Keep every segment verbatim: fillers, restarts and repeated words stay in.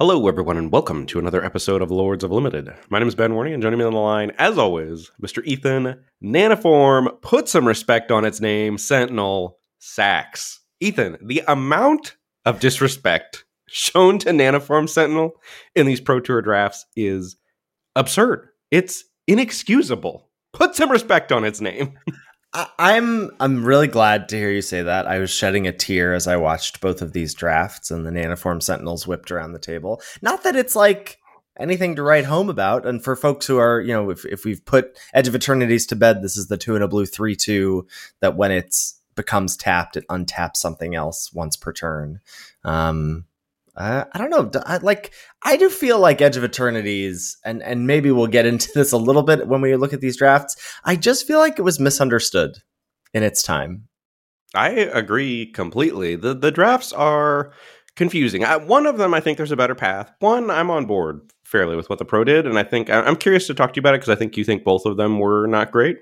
Hello, everyone, and welcome to another episode of Lords of Limited. My name is Ben Warney, and joining me on the line, as always, Mister Ethan Nanoform. Put some respect on its name, Sentinel Sax. Ethan, the amount of disrespect shown to Nanoform Sentinel in these Pro Tour drafts is absurd. It's inexcusable. Put some respect on its name. I, I'm I'm really glad to hear you say that. I was shedding a tear as I watched both of these drafts and the Nanoform Sentinels whipped around the table. Not that it's like anything to write home about. And for folks who are, you know, if, if we've put Edge of Eternities to bed, this is the two and a blue three two that when it becomes tapped, it untaps something else once per turn. Um, Uh, I don't know. I, like I do feel like Edge of Eternities, and and maybe we'll get into this a little bit when we look at these drafts. I just feel like it was misunderstood in its time. I agree completely. The the drafts are confusing. I, one of them, I think there's a better path. One, I'm on board fairly with what the pro did, and I think I'm curious to talk to you about it because I think you think both of them were not great.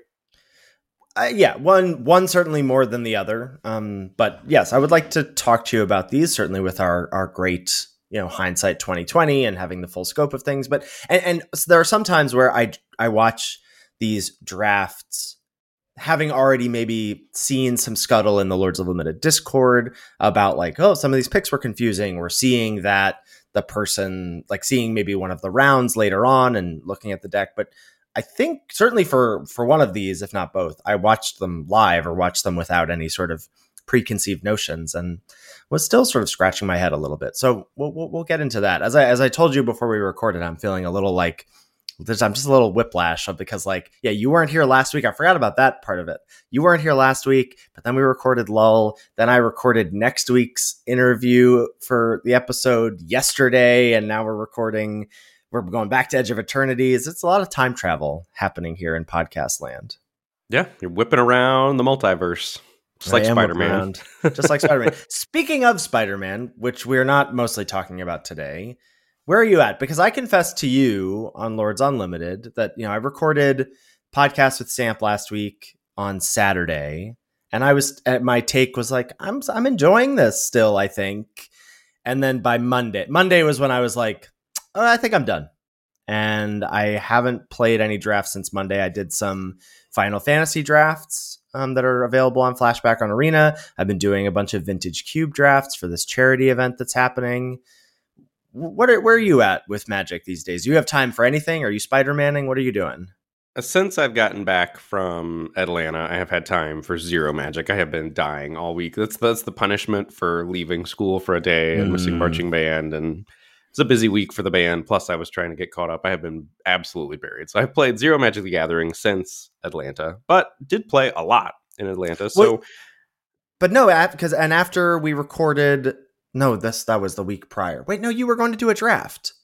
Uh, yeah, one one certainly more than the other. Um, but yes, I would like to talk to you about these, certainly with our our great, you know, hindsight twenty twenty and having the full scope of things. But and, and so there are some times where I I watch these drafts having already maybe seen some scuttle in the Lords of Limited Discord about like, oh, some of these picks were confusing. We're seeing that the person like seeing maybe one of the rounds later on and looking at the deck, but I think certainly for, for one of these, if not both, I watched them live or watched them without any sort of preconceived notions and was still sort of scratching my head a little bit. So we'll, we'll, we'll get into that. As I, as I told you before we recorded, I'm feeling a little like there's, I'm just a little whiplash because like, yeah, you weren't here last week. I forgot about that part of it. You weren't here last week, but then we recorded Lull. Then I recorded next week's interview for the episode yesterday. And now we're recording We're going back to Edge of Eternities. It's a lot of time travel happening here in podcast land. Yeah, you're whipping around the multiverse. Just like Spider-Man. Just like Spider-Man. Speaking of Spider-Man, which we're not mostly talking about today, where are you at? Because I confessed to you on Lords Unlimited that, you know, I recorded podcast with Stamp last week on Saturday, and I was my take was like, I'm I'm enjoying this still, I think. And then by Monday, Monday was when I was like, oh, I think I'm done. And I haven't played any drafts since Monday. I did some Final Fantasy drafts um, that are available on Flashback on Arena. I've been doing a bunch of Vintage Cube drafts for this charity event that's happening. What are, where are you at with Magic these days? Do you have time for anything? Are you Spider-Manning? What are you doing? Since I've gotten back from Atlanta, I have had time for zero Magic. I have been dying all week. That's that's the punishment for leaving school for a day and mm. missing marching band, and it's a busy week for the band. Plus, I was trying to get caught up. I have been absolutely buried. So I've played zero Magic the Gathering since Atlanta, but did play a lot in Atlanta. So, well, but no, because and after we recorded, no, this that was the week prior. Wait, no, you were going to do a draft.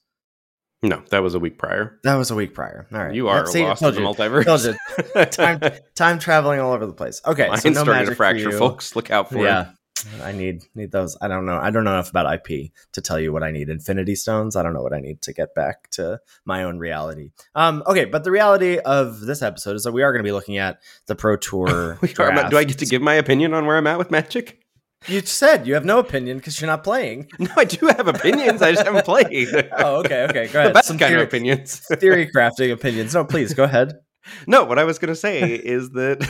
No, that was a week prior. That was a week prior. All right, you are See, lost in the multiverse. time, time traveling all over the place. Okay, Mine's so no starting Magic to fracture, for you. folks. Look out for yeah. it. I need need those. I don't know. I don't know enough about I P to tell you what I need. Infinity Stones. I don't know what I need to get back to my own reality. Um, okay, but the reality of this episode is that we are going to be looking at the Pro Tour. we are, do I get to give my opinion on where I'm at with Magic? You said you have no opinion because you're not playing. No, I do have opinions. I just haven't played. Oh, okay, okay. Go ahead. The best Some kind theory, of opinions. theory crafting opinions. No, please go ahead. No, what I was going to say is that.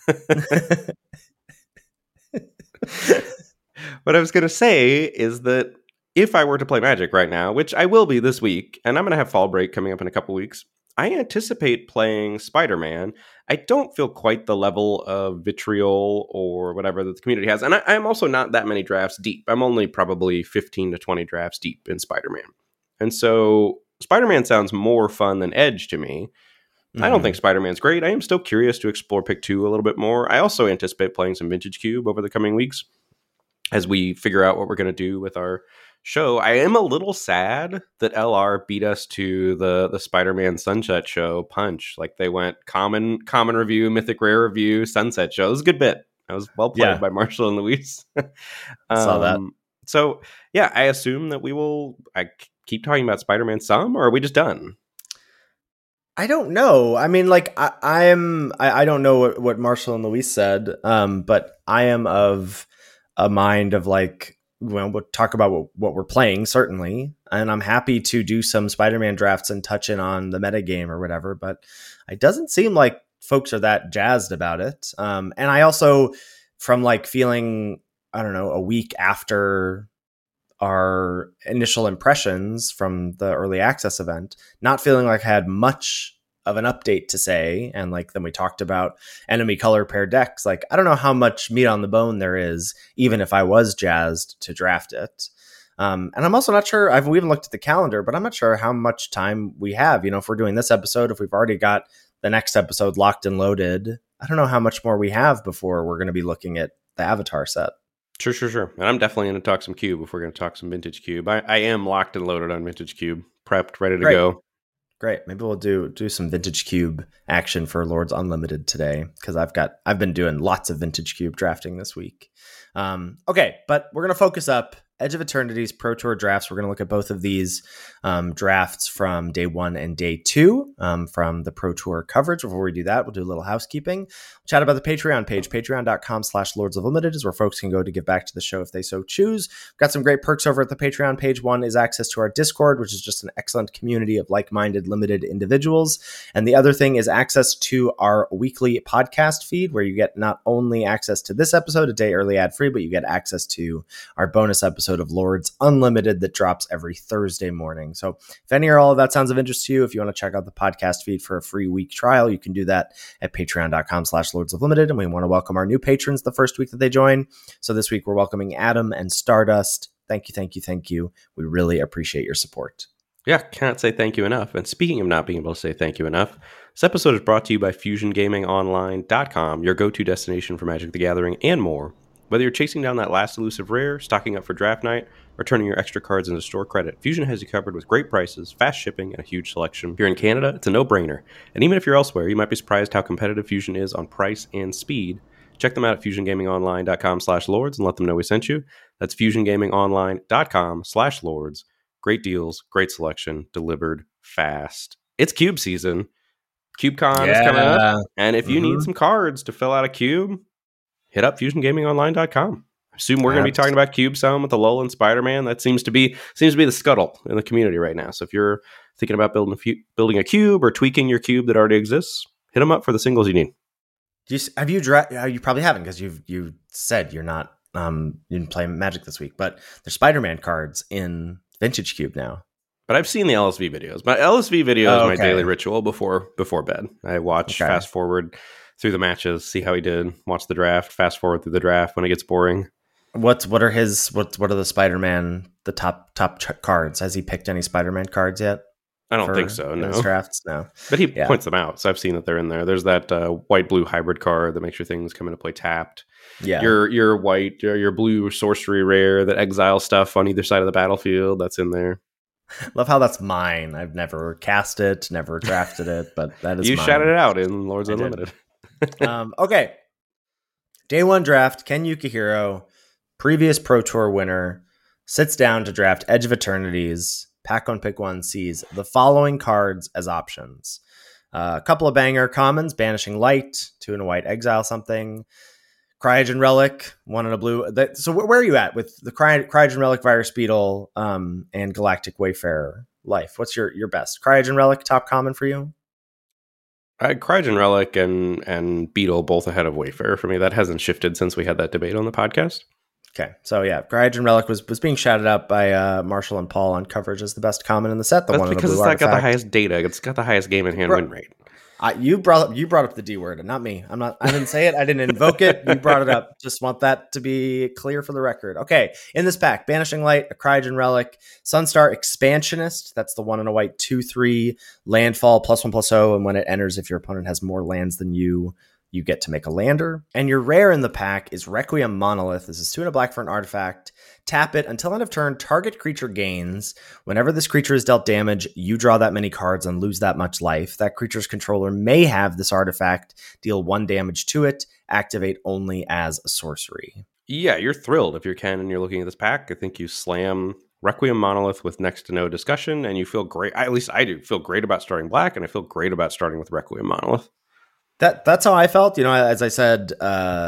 What I was going to say is that if I were to play Magic right now, which I will be this week, and I'm going to have Fall Break coming up in a couple weeks, I anticipate playing Spider-Man. I don't feel quite the level of vitriol or whatever that the community has. And I, I'm also not that many drafts deep. I'm only probably fifteen to twenty drafts deep in Spider-Man. And so Spider-Man sounds more fun than Edge to me. Mm-hmm. I don't think Spider-Man's great. I am still curious to explore Pick two a little bit more. I also anticipate playing some Vintage Cube over the coming weeks as we figure out what we're going to do with our show. I am a little sad that L R beat us to the the Spider-Man Sunset show punch. Like they went common common review, mythic rare review, Sunset show. It was a good bit. That was well played yeah. by Marshall and Luis. um, Saw that. So yeah, I assume that we will I keep talking about Spider-Man some, or are we just done? I don't know. I mean, like I, I am. I, I don't know what, what Marshall and Luis said, um, but I am of a mind of like well, we'll talk about what, what we're playing, certainly. And I'm happy to do some Spider-Man drafts and touch in on the metagame or whatever, but it doesn't seem like folks are that jazzed about it. Um, and I also, from like feeling, I don't know, a week after our initial impressions from the early access event, not feeling like I had much of an update to say. And like, then we talked about enemy color pair decks. Like, I don't know how much meat on the bone there is, even if I was jazzed to draft it. Um, and I'm also not sure, I've we even looked at the calendar, but I'm not sure how much time we have. You know, if we're doing this episode, if we've already got the next episode locked and loaded, I don't know how much more we have before we're going to be looking at the Avatar set. Sure, sure, sure. And I'm definitely going to talk some Cube if we're going to talk some Vintage Cube. I, I am locked and loaded on Vintage Cube, prepped, ready to Great. go. Great. Maybe we'll do do some Vintage Cube action for Lords Unlimited today, because I've got I've been doing lots of Vintage Cube drafting this week. Um, okay, but we're gonna focus up Edge of Eternity's Pro Tour drafts. We're going to look at both of these um, drafts from day one and day two um, from the Pro Tour coverage. Before we do that, we'll do a little housekeeping. We'll chat about the Patreon page. Patreon.com slash Lords of Limited is where folks can go to give back to the show if they so choose. We've got some great perks over at the Patreon page. One is access to our Discord, which is just an excellent community of like-minded, limited individuals. And the other thing is access to our weekly podcast feed, where you get not only access to this episode a day early ad-free, but you get access to our bonus episode of Lords Unlimited that drops every Thursday morning. So if any or all of that sounds of interest to you, if you want to check out the podcast feed for a free week trial, you can do that at patreon.com slash Lords of Limited. And we want to welcome our new patrons the first week that they join. So this week we're welcoming Adam and Stardust. Thank you, thank you, thank you. We really appreciate your support. Yeah, can't say thank you enough. And speaking of not being able to say thank you enough, this episode is brought to you by Fusion Gaming Online dot com, your go-to destination for Magic the Gathering and more. Whether you're chasing down that last elusive rare, stocking up for draft night, or turning your extra cards into store credit, Fusion has you covered with great prices, fast shipping, and a huge selection. If you're in Canada, it's a no-brainer. And even if you're elsewhere, you might be surprised how competitive Fusion is on price and speed. Check them out at Fusion Gaming Online dot com slash Lords and let them know we sent you. That's Fusion Gaming Online dot com slash Lords. Great deals, great selection, delivered fast. It's Cube season. CubeCon Yeah. is coming up. And if you Mhm. need some cards to fill out a cube, hit up Fusion Gaming Online dot com. I assume we're going to be talking about Cube some with the Lull and Spider-Man. That seems to be seems to be the scuttle in the community right now. So if you're thinking about building a, few, building a cube or tweaking your cube that already exists, hit them up for the singles you need. Do you, have you dra- uh, you probably haven't, because you've you said you're not um you didn't play Magic this week, but there's Spider-Man cards in Vintage Cube now. But I've seen the L S V videos. My L S V video Oh, is my okay. daily ritual before before bed. I watch, Okay. fast forward through the matches, see how he did, watch the draft, fast forward through the draft when it gets boring. What's what are his what what are the Spider-Man the top top ch- cards? Has he picked any Spider-Man cards yet? I don't for- think so, in no. his drafts? No. But he Yeah. points them out, so I've seen that they're in there. There's that uh, white-blue hybrid card that makes your things come into play tapped. Yeah. Your your white, your, your blue sorcery rare that exiles stuff on either side of the battlefield, that's in there. Love how that's mine. I've never cast it, never drafted it, but that is You mine. shouted it out in Lords I did. Unlimited. um, okay. Day one draft, Ken Yukihiro, previous Pro Tour winner, sits down to draft Edge of Eternities. Pack one, pick one sees the following cards as options. Uh, a couple of banger commons, Banishing Light, two and a white, exile something. Cryogen Relic, one and a blue. That, so where, where are you at with the Cry, Cryogen Relic, Virus Beetle, um, and Galactic Wayfarer Life? What's your, your best? Cryogen Relic, top common for you? I had Cryogen Relic and, and Beetle both ahead of Wayfarer for me. That hasn't shifted since we had that debate on the podcast. Okay, so yeah, Cryogen Relic was, was being shouted out by uh, Marshall and Paul on coverage as the best common in the set. The That's one in the because blue it's not got the artifact. highest data. It's got the highest game in hand Bro- win rate. I, you brought up you brought up the D word, and not me. I'm not. I didn't say it. I didn't invoke it. You brought it up. Just want that to be clear for the record. Okay, in this pack, Banishing Light, a Cryogen Relic, Sunstar Expansionist. That's the one in a white two three landfall plus one plus zero, and when it enters, if your opponent has more lands than you, you get to make a lander. And your rare in the pack is Requiem Monolith. This is two and a black for an artifact. Tap it until end of turn. Target creature gains. Whenever this creature is dealt damage, you draw that many cards and lose that much life. That creature's controller may have this artifact deal one damage to it. Activate only as a sorcery. Yeah, you're thrilled if you're Ken and you're looking at this pack. I think you slam Requiem Monolith with next to no discussion, and you feel great. At least I do feel great about starting black, and I feel great about starting with Requiem Monolith. That that's how I felt. You know, as I said uh,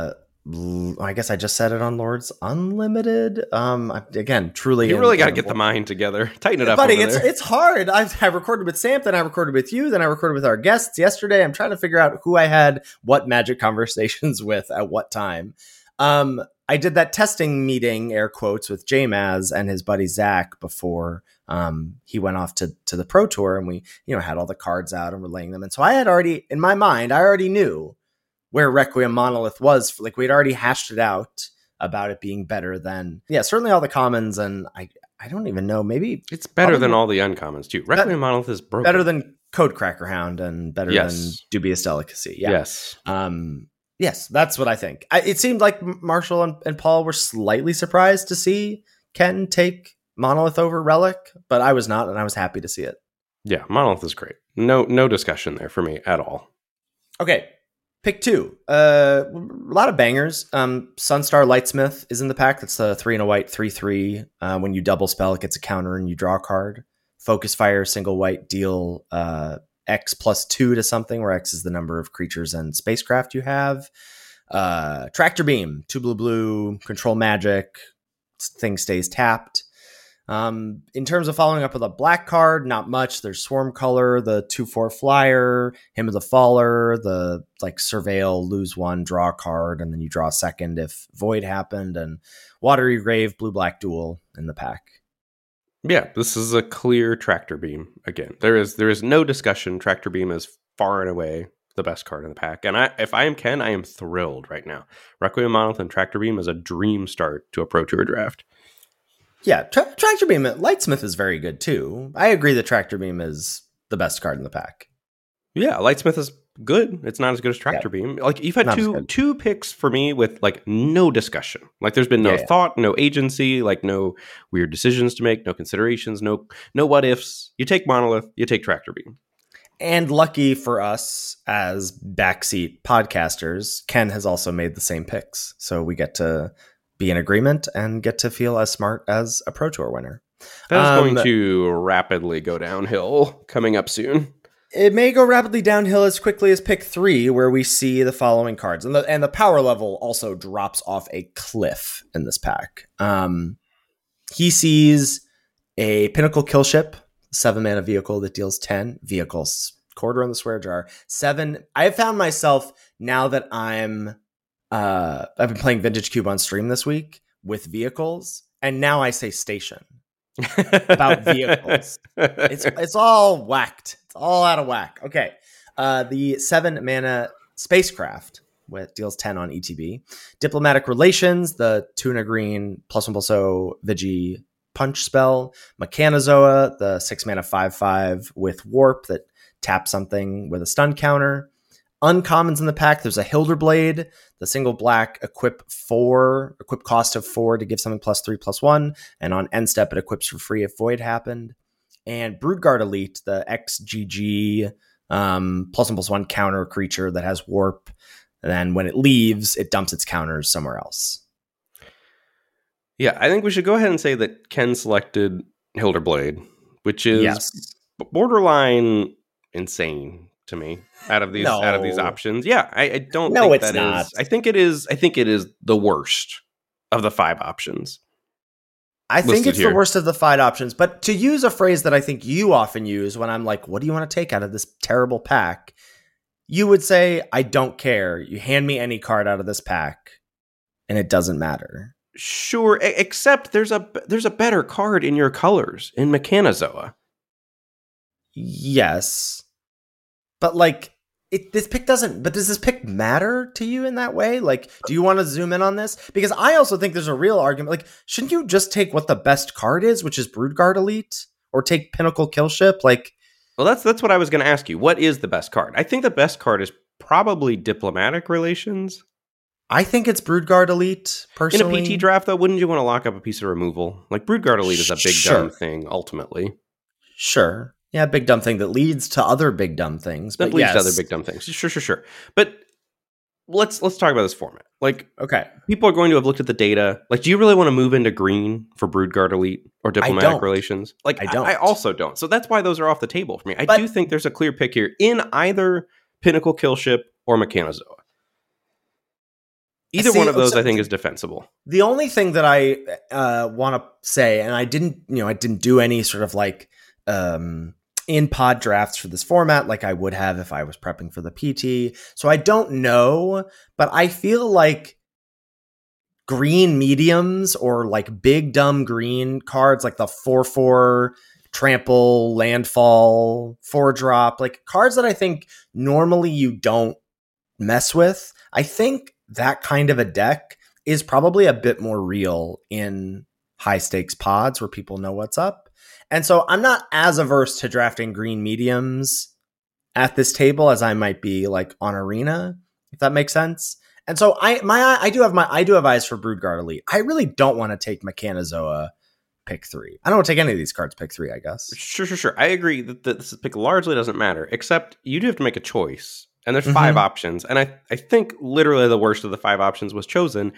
I guess I just said it on Lords Unlimited. Um, again, truly, you really got to get the mind together, tighten it up, buddy. over It's there. it's hard. I've I recorded with Sam, then I recorded with you, then I recorded with our guests yesterday. I'm trying to figure out who I had what Magic conversations with at what time. Um, I did that testing meeting, air quotes, with J Maz and his buddy Zach before um, he went off to to the Pro Tour, and we you know had all the cards out and we're laying them. And so I had already in my mind, I already knew where Requiem Monolith was. Like we'd already hashed it out about it being better than, yeah, certainly all the commons. And I, I don't even know, maybe it's better than all the uncommons too. Requiem be- Monolith is broken. Better than Code Cracker Hound and better yes. than Dubious Delicacy. Yeah. Yes. Um, yes, that's what I think. I, it seemed like Marshall and, and Paul were slightly surprised to see Ken take Monolith over Relic, but I was not, and I was happy to see it. Yeah, Monolith is great. No, no discussion there for me at all. Okay. Pick two. Uh, a lot of bangers. Um, Sunstar Lightsmith is in the pack. That's a three and a white, three three. Uh, when you double spell, it gets a counter and you draw a card. Focus Fire, single white, deal uh, X plus two to something, where X is the number of creatures and spacecraft you have. Uh, Tractor Beam, two blue blue, control magic. Thing stays tapped. Um, in terms of following up with a black card, not much. There's Swarm Color, the two four flyer, Hymn of the Faller, the like surveil, lose one, draw a card, and then you draw a second if Void happened, and Watery Grave, blue black duel in the pack. Yeah, this is a clear Tractor Beam. Again, there is there is no discussion. Tractor Beam is far and away the best card in the pack. And I, if I am Ken, I am thrilled right now. Requiem Monolith and Tractor Beam is a dream start to a Pro Tour draft. Yeah, tra- Tractor Beam, Lightsmith is very good too. I agree that Tractor Beam is the best card in the pack. Yeah, Lightsmith is good. It's not as good as Tractor yeah. Beam. Like you've had not two two picks for me with like no discussion. Like there's been no yeah, yeah. thought, no agency, like no weird decisions to make, no considerations, no no what ifs. You take Monolith, you take Tractor Beam. And lucky for us as backseat podcasters, Ken has also made the same picks. So we get to be in agreement and get to feel as smart as a Pro Tour winner. That's um, going to rapidly go downhill coming up soon. It may go rapidly downhill as quickly as pick three, where we see the following cards. And the, and the power level also drops off a cliff in this pack. Um, he sees a Pinnacle Killship, seven mana vehicle that deals ten vehicles, quarter on the swear jar, seven. I have found myself now that I'm Uh, I've been playing Vintage Cube on stream this week with vehicles, and now I say station about vehicles. It's it's all whacked. It's all out of whack. Okay. Uh, the seven mana spacecraft with deals ten on E T B. Diplomatic Relations, the tuna green plus one plus oh Vigi punch spell. Mechanozoa, the six mana five five with warp that taps something with a stun counter. Uncommons in the pack, there's a Hilderblade, the single black, equip four, equip cost of four to give something plus three, plus one, and on end step it equips for free if Void happened. And Broodguard Elite, the X G G um, plus one, plus one counter creature that has warp, and then when it leaves, it dumps its counters somewhere else. Yeah, I think we should go ahead and say that Ken selected Hilderblade, which is yes. borderline insane to me out of these no. out of these options. Yeah, I, I don't no, think it's that not. is. I think it is. I think it is the worst of the five options. I think it's here. the worst of the five options. But to use a phrase that I think you often use when I'm like, "What do you want to take out of this terrible pack?" You would say, "I don't care. You hand me any card out of this pack, and it doesn't matter." Sure, except there's a there's a better card in your colors in Mechanozoa. Yes. But like, it, this pick doesn't, but does this pick matter to you in that way? Like, do you want to zoom in on this? Because I also think there's a real argument. Like, shouldn't you just take what the best card is, which is Broodguard Elite, or take Pinnacle Killship? Like, well, that's, that's what I was going to ask you. What is the best card? I think the best card is probably Diplomatic Relations. I think it's Broodguard Elite, personally. In a P T draft, though, wouldn't you want to lock up a piece of removal? Like, Broodguard Elite is a big sure. dumb thing, ultimately. Sure. Yeah, big dumb thing that leads to other big dumb things. That but leads yes. to other big dumb things. Sure, sure, sure. But let's let's talk about this format. Like, okay, people are going to have looked at the data. Like, do you really want to move into green for Broodguard Elite or Diplomatic Relations? Like, I don't. I, I also don't. So that's why those are off the table for me. I but, do think there's a clear pick here in either Pinnacle Killship or Mechanozoa. Either See, one of those, so I think, is defensible. the only thing that I uh, want to say, and I didn't, you know, I didn't do any sort of like um, in pod drafts for this format like I would have if I was prepping for the P T. So I don't know, but I feel like green mediums or like big dumb green cards, like the four four trample, landfall, four drop, like cards that I think normally you don't mess with. I think that kind of a deck is probably a bit more real in high stakes pods where people know what's up. And so I'm not as averse to drafting green mediums at this table as I might be like on Arena, if that makes sense. And so I my I do have my I do have eyes for Broodguard Elite. I really don't want to take Mechanizoa pick three. I don't want to take any of these cards pick three, I guess. Sure, sure, sure. I agree that this pick largely doesn't matter, except you do have to make a choice. And there's five mm-hmm. options. And I, I think literally the worst of the five options was chosen.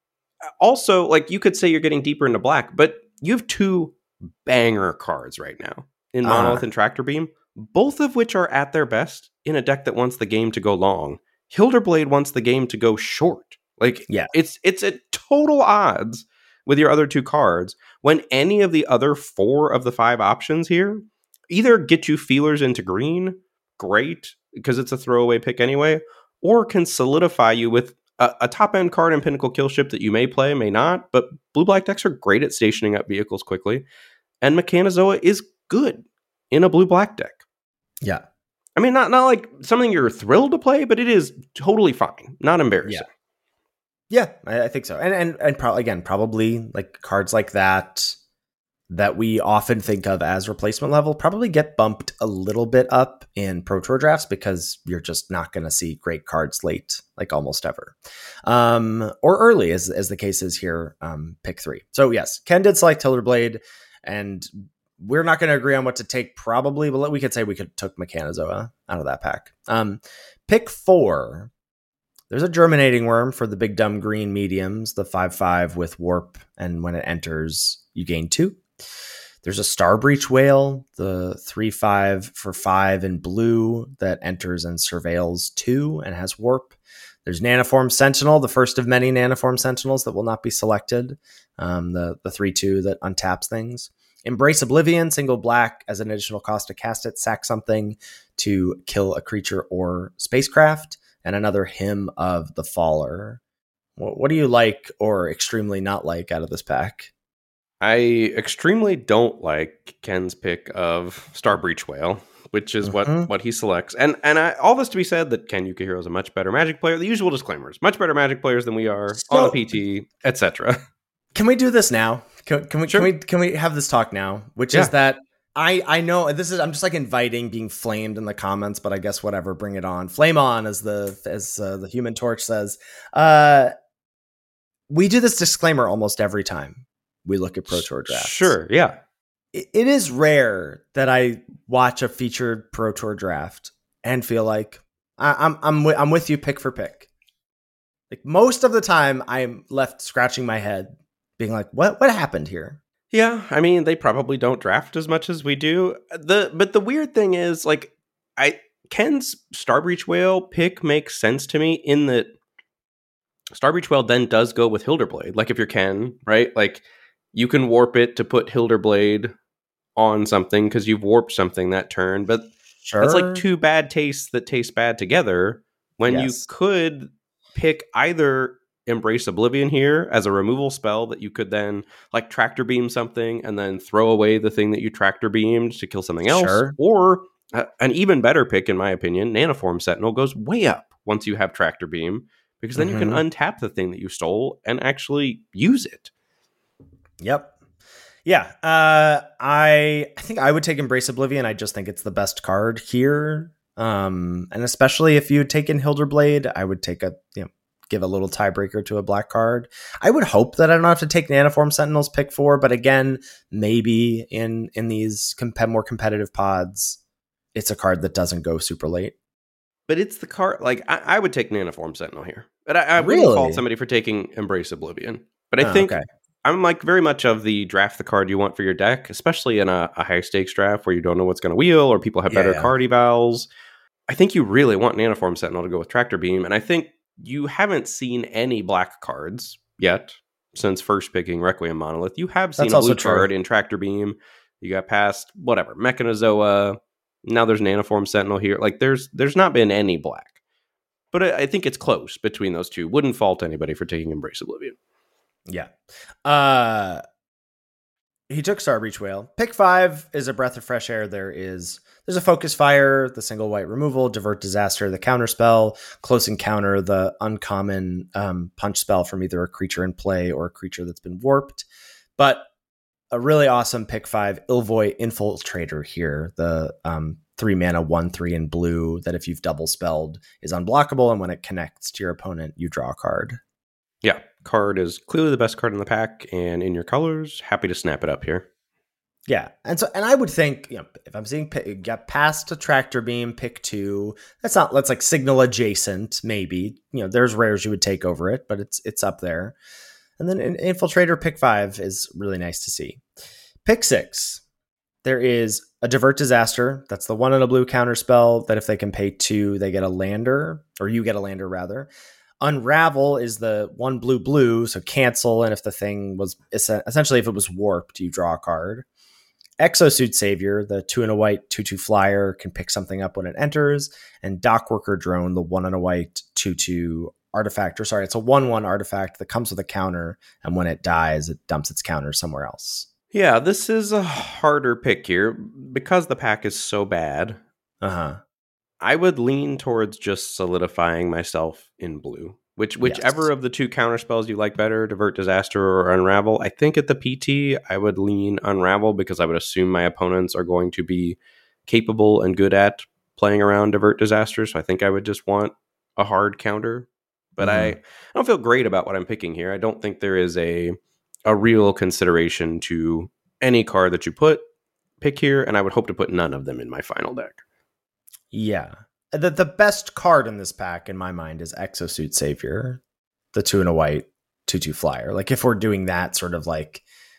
Also, like you could say you're getting deeper into black, but you have two banger cards right now in Monolith uh. and Tractor Beam, both of which are at their best in a deck that wants the game to go long. Hilderblade wants the game to go short. Like, yeah. it's it's at total odds with your other two cards when any of the other four of the five options here either get you feelers into green, great, because it's a throwaway pick anyway, or can solidify you with a, a top-end card in Pinnacle Killship that you may play, may not, but blue-black decks are great at stationing up vehicles quickly, and Mechanizoa is good in a blue-black deck. Yeah. I mean, not, not like something you're thrilled to play, but it is totally fine. Not embarrassing. Yeah, yeah I, I think so. And, and, and pro- again, probably like cards like that that we often think of as replacement level probably get bumped a little bit up in Pro Tour drafts because you're just not going to see great cards late, like almost ever. Um, or early, as, as the case is here, um, pick three. So yes, Ken did select Hilderblade, and we're not going to agree on what to take probably, but we could say we could took Mechanizoa out of that pack. Um, pick four. There's a Germinating Worm for the big dumb green mediums, the five five with warp, and when it enters, you gain two. There's a Starbreach Whale, the three five for five in blue that enters and surveils two and has warp. There's Nanoform Sentinel, the first of many Nanoform Sentinels that will not be selected, um, the, the three two that untaps things. Embrace Oblivion, single black as an additional cost to cast it, sack something to kill a creature or spacecraft, and another Hymn of the Faller. What, what do you like or extremely not like out of this pack? I extremely don't like Ken's pick of Starbreach Whale, which is mm-hmm. what, what he selects. And and I, all this to be said that Ken Yukihiro is a much better Magic player. The usual disclaimers. Much better Magic players than we are so, on the P T, et cetera. Can we do this now? Can, can we sure. can we can we have this talk now? Which yeah. is that I I know this is I'm just like inviting being flamed in the comments, but I guess whatever, bring it on. Flame on, as the as uh, the Human Torch says. Uh, we do this disclaimer almost every time we look at Pro Tour drafts. Sure, yeah. It, it is rare that I watch a featured Pro Tour draft and feel like I, I'm I'm w- I'm with you pick for pick. Like most of the time, I'm left scratching my head, being like, "What what happened here?" Yeah, I mean, they probably don't draft as much as we do. The but the weird thing is, like, I Ken's Starbreach Whale pick makes sense to me in that Starbreach Whale then does go with Hilderblade. Like if you're Ken, right? Like you can warp it to put Hilderblade on something because you've warped something that turn. But sure. That's like two bad tastes that taste bad together when yes. you could pick either Embrace Oblivion here as a removal spell that you could then like Tractor Beam something and then throw away the thing that you Tractor Beamed to kill something else. Sure. Or uh, an even better pick, in my opinion, Nanoform Sentinel goes way up once you have Tractor Beam because then mm-hmm. you can untap the thing that you stole and actually use it. Yep. Yeah. Uh, I I think I would take Embrace Oblivion. I just think it's the best card here. Um, and especially if you had taken Hilderblade, I would take a, you know, give a little tiebreaker to a black card. I would hope that I don't have to take Nanoform Sentinels pick four, but again, maybe in, in these comp- more competitive pods, it's a card that doesn't go super late. But it's the card, like, I, I would take Nanoform Sentinel here. But I, I really? wouldn't fault somebody for taking Embrace Oblivion. But I oh, think okay. I'm like very much of the draft the card you want for your deck, especially in a, a high stakes draft where you don't know what's going to wheel or people have yeah, better yeah. card evals. I think you really want Nanoform Sentinel to go with Tractor Beam. And I think you haven't seen any black cards yet since first picking Requiem Monolith. You have seen That's a also blue true. card in Tractor Beam. You got past whatever Mechanozoa. Now there's Nanoform Sentinel here. Like there's there's not been any black, but I, I think it's close between those two. Wouldn't fault anybody for taking Embrace Oblivion. Yeah. Uh, he took Starbreach Whale. Pick five is a breath of fresh air. There is there's a Focus Fire, the single white removal, Divert Disaster, the counter spell, Close Encounter, the uncommon um, punch spell from either a creature in play or a creature that's been warped. But a really awesome pick five, Ilvoy Infiltrator here, the um, three mana, one, three in blue that if you've double spelled is unblockable. And when it connects to your opponent, you draw a card. Yeah, card is clearly the best card in the pack and in your colors. Happy to snap it up here. Yeah. And so, and I would think, you know, if I'm seeing pick, get past a Tractor Beam, pick two, that's not, that's like Signal adjacent, maybe. You know, there's rares you would take over it, but it's it's up there. And then an Infiltrator pick five is really nice to see. Pick six, there is a Divert Disaster. That's the one in a blue counter spell that if they can pay two, they get a lander, or you get a lander rather. Unravel is the one blue blue, so cancel, and if the thing was essentially if it was warped, you draw a card. Exosuit Savior, the two and a white two two flyer, can pick something up when it enters, and Dockworker Drone, the one and a white two two artifact, or sorry, it's a one one artifact that comes with a counter, and when it dies, it dumps its counter somewhere else. Yeah, this is a harder pick here because the pack is so bad. Uh huh. I would lean towards just solidifying myself in blue. Which whichever Yes. of the two counter spells you like better, Divert Disaster or Unravel. I think at the P T, I would lean Unravel because I would assume my opponents are going to be capable and good at playing around Divert Disaster. So I think I would just want a hard counter. But mm-hmm. I, I don't feel great about what I'm picking here. I don't think there is a a real consideration to any card that you put pick here, and I would hope to put none of them in my final deck. Yeah. The the best card in this pack, in my mind, is Exosuit Savior, the two and a white two two flyer. Like if we're doing that sort of like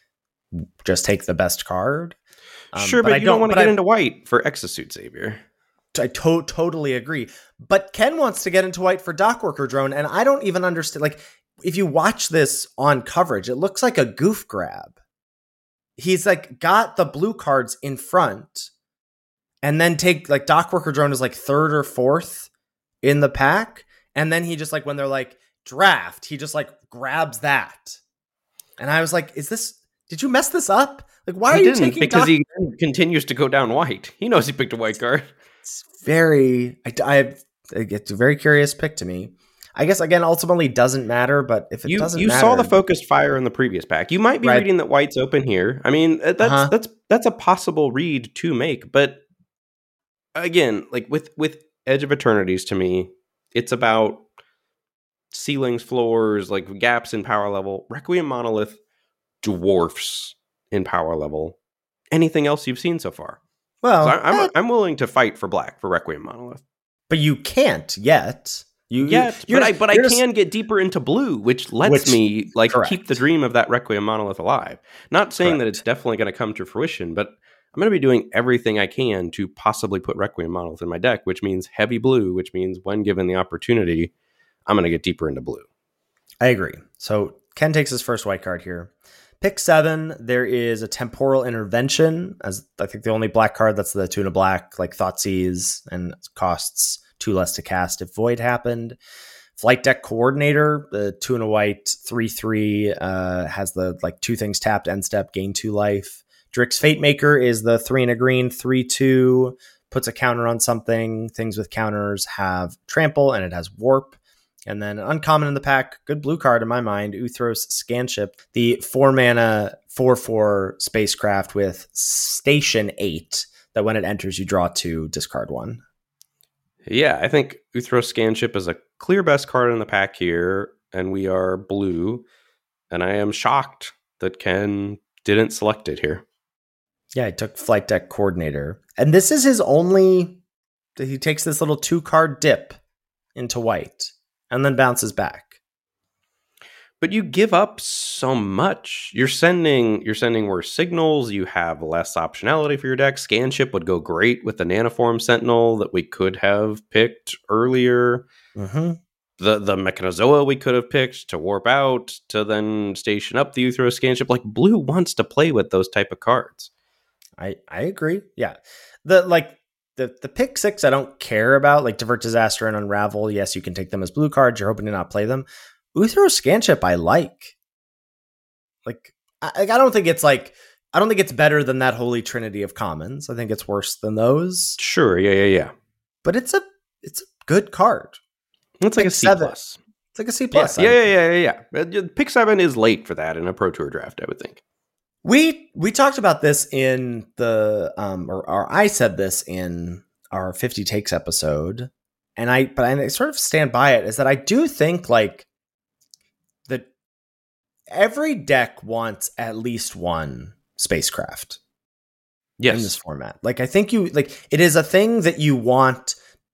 just take the best card. Um, sure, but, but you don't, don't want to get I, into white for Exosuit Savior. I to- totally agree. But Ken wants to get into white for Dockworker Drone, and I don't even understand. Like if you watch this on coverage, it looks like a goof grab. He's like got the blue cards in front. And then take like Dockworker Drone is like third or fourth in the pack. And then he just like when they're like draft, he just like grabs that. And I was like, is this, did you mess this up? Like, why he are you didn't, taking because Doc- he continues to go down white. He knows he picked a white card. It's very, I, I, it's a very curious pick to me. I guess, again, ultimately doesn't matter, but if it you, doesn't you matter. You saw the focused fire in the previous pack. You might be right. reading that white's open here. I mean, that's, uh-huh. that's, that's a possible read to make, but again, like with, with Edge of Eternities, to me, it's about ceilings, floors, like gaps in power level. Requiem Monolith dwarfs in power level anything else you've seen so far. Well, so I, I'm eh. I'm willing to fight for black for Requiem Monolith, but you can't yet. You yet, you, but I but I just, can get deeper into blue, which lets which, me like correct. keep the dream of that Requiem Monolith alive. Not saying correct. that it's definitely going to come to fruition, but I'm going to be doing everything I can to possibly put Requiem Monolith in my deck, which means heavy blue, which means when given the opportunity, I'm going to get deeper into blue. I agree. So Ken takes his first white card here. Pick seven, there is a Temporal Intervention, as I think the only black card that's the two and a black, like Thoughtseize, and costs two less to cast if Void happened. Flight Deck Coordinator, the two and a white, three three, uh, has the like two things tapped, end step, gain two life. Drix Fate Maker is the three and a green, three two, puts a counter on something. Things with counters have trample, and it has warp. And then uncommon in the pack, good blue card in my mind, Uthros Scanship, the four mana, four four spacecraft with station eight, that when it enters, you draw two, discard one. Yeah, I think Uthros Scanship is a clear best card in the pack here, and we are blue. And I am shocked that Ken didn't select it here. Yeah, he took Flight Deck Coordinator. And this is his only, he takes this little two card dip into white and then bounces back. But you give up so much. You're sending you're sending worse signals. You have less optionality for your deck. Scanship would go great with the Nanoform Sentinel that we could have picked earlier. Mm-hmm. the the Mechanozoa we could have picked to warp out to then station up the Uthro Scanship. Like blue wants to play with those type of cards. I I agree. Yeah, the like the the pick six I don't care about, like Divert Disaster and Unravel. Yes, you can take them as blue cards. You're hoping to not play them. Uthro Scanship I like. Like I, I don't think it's like I don't think it's better than that Holy Trinity of commons. I think it's worse than those. Sure, yeah, yeah, yeah. But it's a it's a good card. It's like pick a C seven. Plus. It's like a C plus. Yeah, yeah, yeah, yeah, yeah, yeah. Pick seven is late for that in a Pro Tour draft, I would think. We we talked about this in the um or, or I said this in our fifty takes episode, and I but I sort of stand by it, is that I do think like that every deck wants at least one spacecraft. Yes. In this format. Like I think you like it is a thing that you want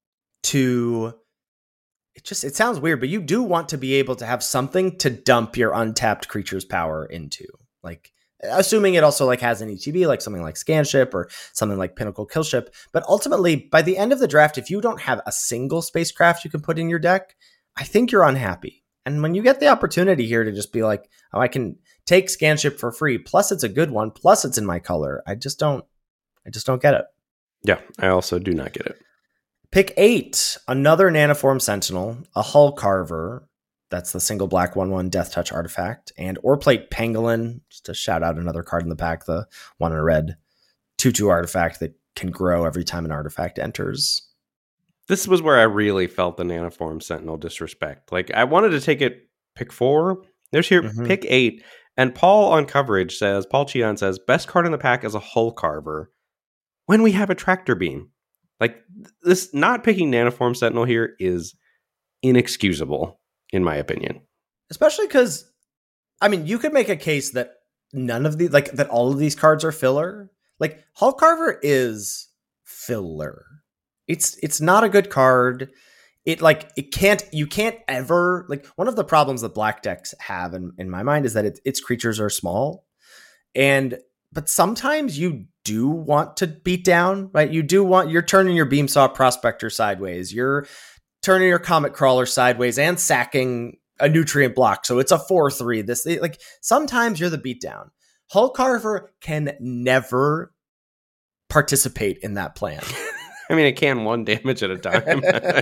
to it just it sounds weird, but you do want to be able to have something to dump your untapped creature's power into. Like assuming it also like has an E T B, like something like Scanship or something like Pinnacle Killship. But ultimately, by the end of the draft, if you don't have a single spacecraft you can put in your deck, I think you're unhappy. And when you get the opportunity here to just be like, oh, I can take Scanship for free, plus it's a good one, plus it's in my color, I just don't, I just don't get it. Yeah, I also do not get it. Pick eight, another Nanoform Sentinel, a Hull Carver. That's the single black one one Death Touch artifact. And Oreplate Pangolin, just to shout out another card in the pack, the one in a red two two artifact that can grow every time an artifact enters. This was where I really felt the Nanoform Sentinel disrespect. Like, I wanted to take it pick four. There's here, mm-hmm. pick eight. And Paul on coverage says, Paul Cheon says, best card in the pack is a Hull Carver when we have a Tractor Beam. Like, this not picking Nanoform Sentinel here is inexcusable. In my opinion. Especially because, I mean, you could make a case that none of the, like, that all of these cards are filler. Like, Hull Carver is filler. It's it's not a good card. It, like, it can't, you can't ever, like, one of the problems that black decks have, in, in my mind, is that it, its creatures are small. And, but sometimes you do want to beat down, right? You do want, you're turning your Beamsaw Prospector sideways. You're turning your Comet Crawler sideways and sacking a nutrient block. So it's a four three. This like sometimes you're the beatdown. Hull Carver can never participate in that plan. I mean, it can one damage at a time.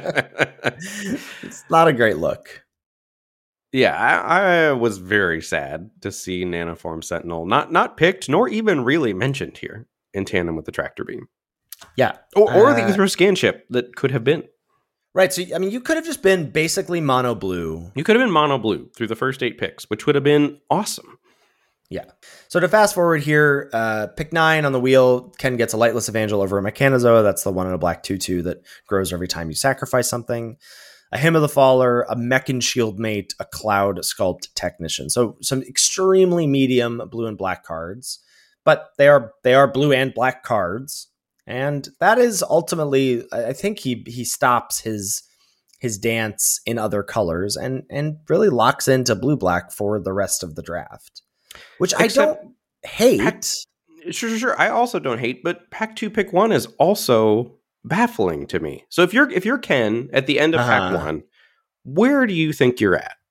It's not a great look. Yeah, I, I was very sad to see Nanoform Sentinel not not picked nor even really mentioned here in tandem with the Tractor Beam. Yeah. Or, or uh, the Uthro Scanship that could have been. Right, so I mean, you could have just been basically mono blue. You could have been mono blue through the first eight picks, which would have been awesome. Yeah. So to fast forward here, uh, pick nine on the wheel, Ken gets a Lightless Evangel over a Mechanozoa. That's the one in a black two two that grows every time you sacrifice something. A Hymn of the Faller, a Mechan Shieldmate, a Cloud Sculpt Technician. So some extremely medium blue and black cards, but they are they are blue and black cards. And that is ultimately, I think he he stops his his dance in other colors and and really locks into blue black for the rest of the draft, which Except I don't hate. Pack, sure, sure, sure. I also don't hate, but pack two, pick one is also baffling to me. So if you're if you're Ken at the end of uh-huh. pack one, where do you think you're at?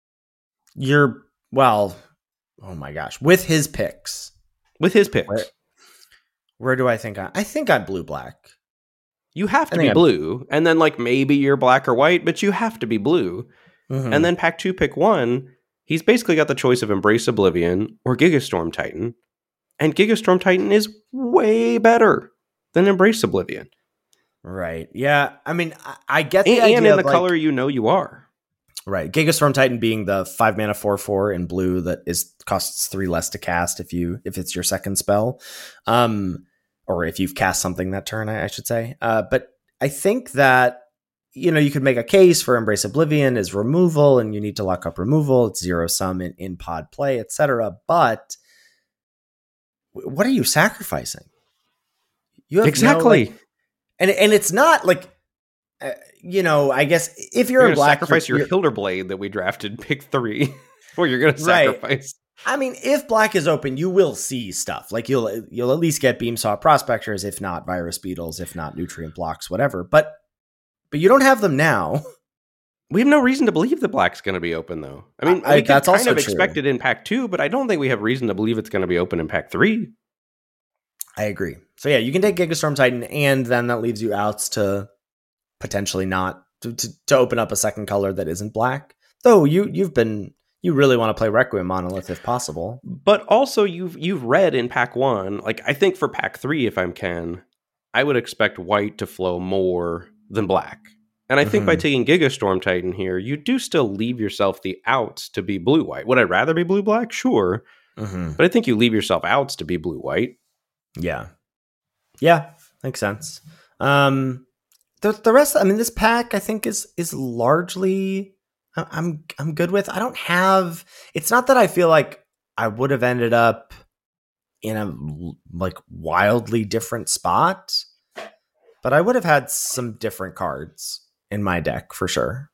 You're well, oh my gosh, with his picks, with his picks. Where, Where do I think I? I think I'm blue black. You have to be I'm, blue, and then like maybe you're black or white, but you have to be blue. Mm-hmm. And then pack two, pick one. He's basically got the choice of Embrace Oblivion or Gigastorm Titan, and Gigastorm Titan is way better than Embrace Oblivion. Right? Yeah. I mean, I, I get the and, idea and in the of, like, color you know you are. Right. Gigastorm Titan being the five mana four four in blue that is costs three less to cast if you if it's your second spell. Um or if you've cast something that turn, I, I should say. Uh but I think that, you know, you could make a case for Embrace Oblivion as removal, and you need to lock up removal. It's zero sum in, in pod play, et cetera. But what are you sacrificing? You have exactly. No, like, and and it's not like Uh, you know, I guess if you're, you're a black, sacrifice you're, your Hilderblade that we drafted pick three, or you're going to sacrifice. Right. I mean, if black is open, you will see stuff like you'll you'll at least get Beamsaw Prospectors, if not Virus Beetles, if not Nutrient Blocks, whatever. But but you don't have them now. We have no reason to believe that black's going to be open, though. I mean, I, we could that's kind also of expect true. it in pack two, but I don't think we have reason to believe it's going to be open in pack three. I agree. So yeah, you can take Gigastorm Titan, and then that leaves you outs to potentially not to, to, to open up a second color that isn't black. Though you you've been you really want to play Requiem Monolith if possible. But also, you've you've read in pack one, like I think for pack three, if I'm Ken, I would expect white to flow more than black. And I think mm-hmm. by taking Gigastorm Titan here, you do still leave yourself the outs to be blue-white. Would I rather be blue-black? Sure. Mm-hmm. But I think you leave yourself outs to be blue-white. Yeah. Yeah, makes sense. Um, the the rest, I mean, this pack, I think, is is largely, I'm I'm good with. I don't have, it's not that I feel like I would have ended up in a, like, wildly different spot, but I would have had some different cards in my deck for sure.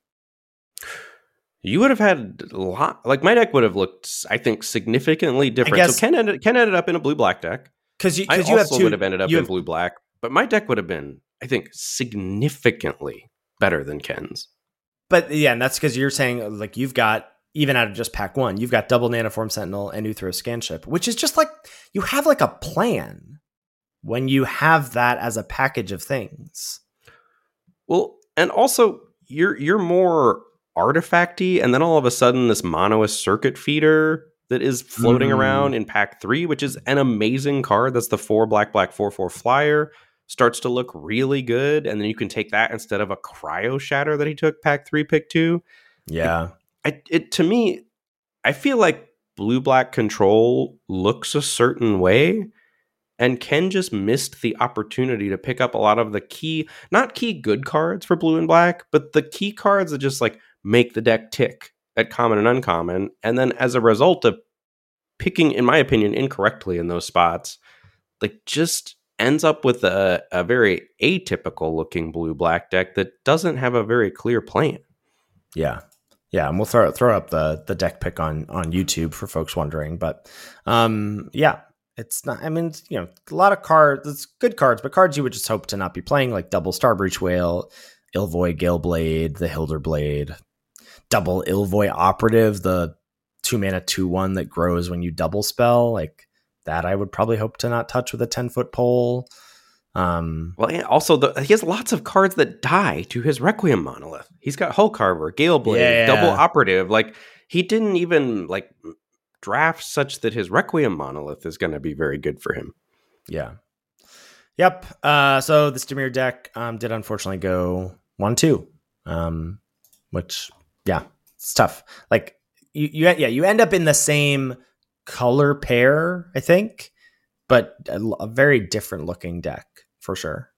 You would have had a lot, like my deck would have looked, I think, significantly different. Guess, so Ken ended, Ken ended up in a blue black deck. Because you, I you also have two, would have ended up in have, blue black, but my deck would have been, I think, significantly better than Ken's. But yeah, and that's because you're saying, like, you've got, even out of just pack one, you've got double Nanoform Sentinel and Uthro Scanship, which is just like, you have like a plan when you have that as a package of things. Well, and also you're you're more artifacty, and then all of a sudden this Monoist Circuit Feeder that is floating mm. around in pack three, which is an amazing card. That's the four black black four four flyer, starts to look really good, and then you can take that instead of a Cryo Shatter that he took pack three, pick two. Yeah, I, it to me, I feel like blue black control looks a certain way. And Ken just missed the opportunity to pick up a lot of the key, not key good cards for blue and black, but the key cards that just like make the deck tick at common and uncommon. And then as a result of picking, in my opinion, incorrectly in those spots, like just ends up with a, a very atypical looking blue black deck that doesn't have a very clear plan. Yeah. Yeah, and we'll throw throw up the the deck pick on on YouTube for folks wondering. But um, yeah. It's not, I mean, you know, a lot of cards, it's good cards, but cards you would just hope to not be playing, like double Starbreach Whale, Ilvoy Galeblade, the Hilder Blade, double Ilvoy Operative, the two mana two one that grows when you double spell. Like that, I would probably hope to not touch with a ten foot pole. Um, well, and also, the, he has lots of cards that die to his Requiem Monolith. He's got Hull Carver, Galeblade, yeah. double Operative. Like, he didn't even, like, draft such that his Requiem Monolith is going to be very good for him. Yeah. Yep. Uh, so the Dimir deck um, did unfortunately go one two, um, which, yeah, it's tough. Like, you, you, yeah, you end up in the same color pair, I think, but a, a very different looking deck for sure.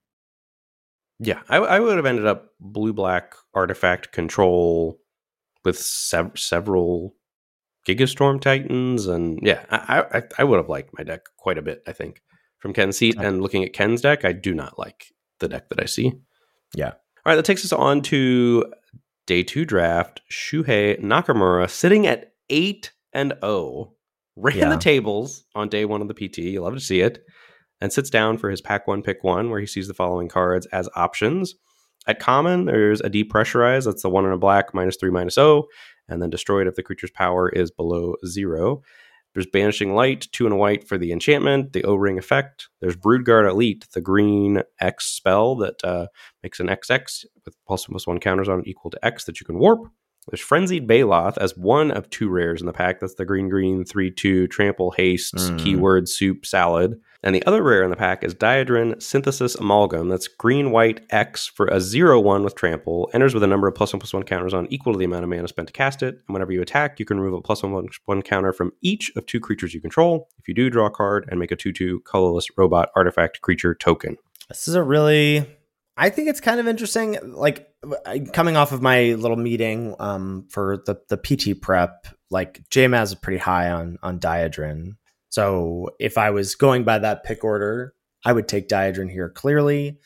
Yeah, I, I would have ended up blue-black artifact control with sev- several Gigastorm Titans, and yeah, I, I I would have liked my deck quite a bit, I think. From Ken's seat, and looking at Ken's deck, I do not like the deck that I see. Yeah. All right, that takes us on to day two draft. Shuhei Nakamura sitting at eight and oh, ran yeah. the tables on day one of the P T. You love to see it. And sits down for his pack one, pick one, where he sees the following cards as options. At common, there's a depressurize. That's the one in a black, minus three, minus oh. And then destroyed if the creature's power is below zero. There's Banishing Light, two and a white for the enchantment, the O-Ring effect. There's Broodguard Elite, the green X spell that uh, makes an X X with plus one plus one counters on it equal to X that you can warp. There's Frenzied Baloth as one of two rares in the pack. That's the green green three two trample haste mm. keyword soup salad. And the other rare in the pack is Diadrin Synthesis Amalgam. That's green white X for a zero one with trample. Enters with a number of plus one plus one counters on equal to the amount of mana spent to cast it. And whenever you attack, you can remove a plus one plus one counter from each of two creatures you control. If you do, draw a card and make a two two colorless robot artifact creature token. This is a really... I think it's kind of interesting, like coming off of my little meeting um, for the, the P T prep, like J M A is pretty high on, on Diadrin. So if I was going by that pick order, I would take Diadrin here clearly.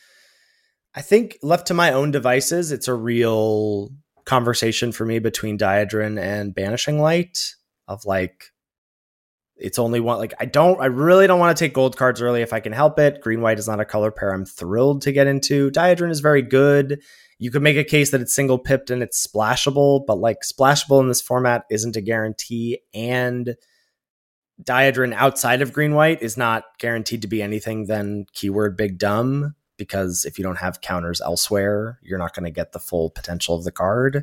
I think left to my own devices, it's a real conversation for me between Diadrin and Banishing Light of like, it's only one, like, I don't, I really don't want to take gold cards early if I can help it. Green white is not a color pair I'm thrilled to get into. Diadrin is very good You could make a case that it's single pipped and it's splashable, but like splashable in this format isn't a guarantee, and Diadrin outside of green white is not guaranteed to be anything than keyword big dumb, because if you don't have counters elsewhere, you're not going to get the full potential of the card.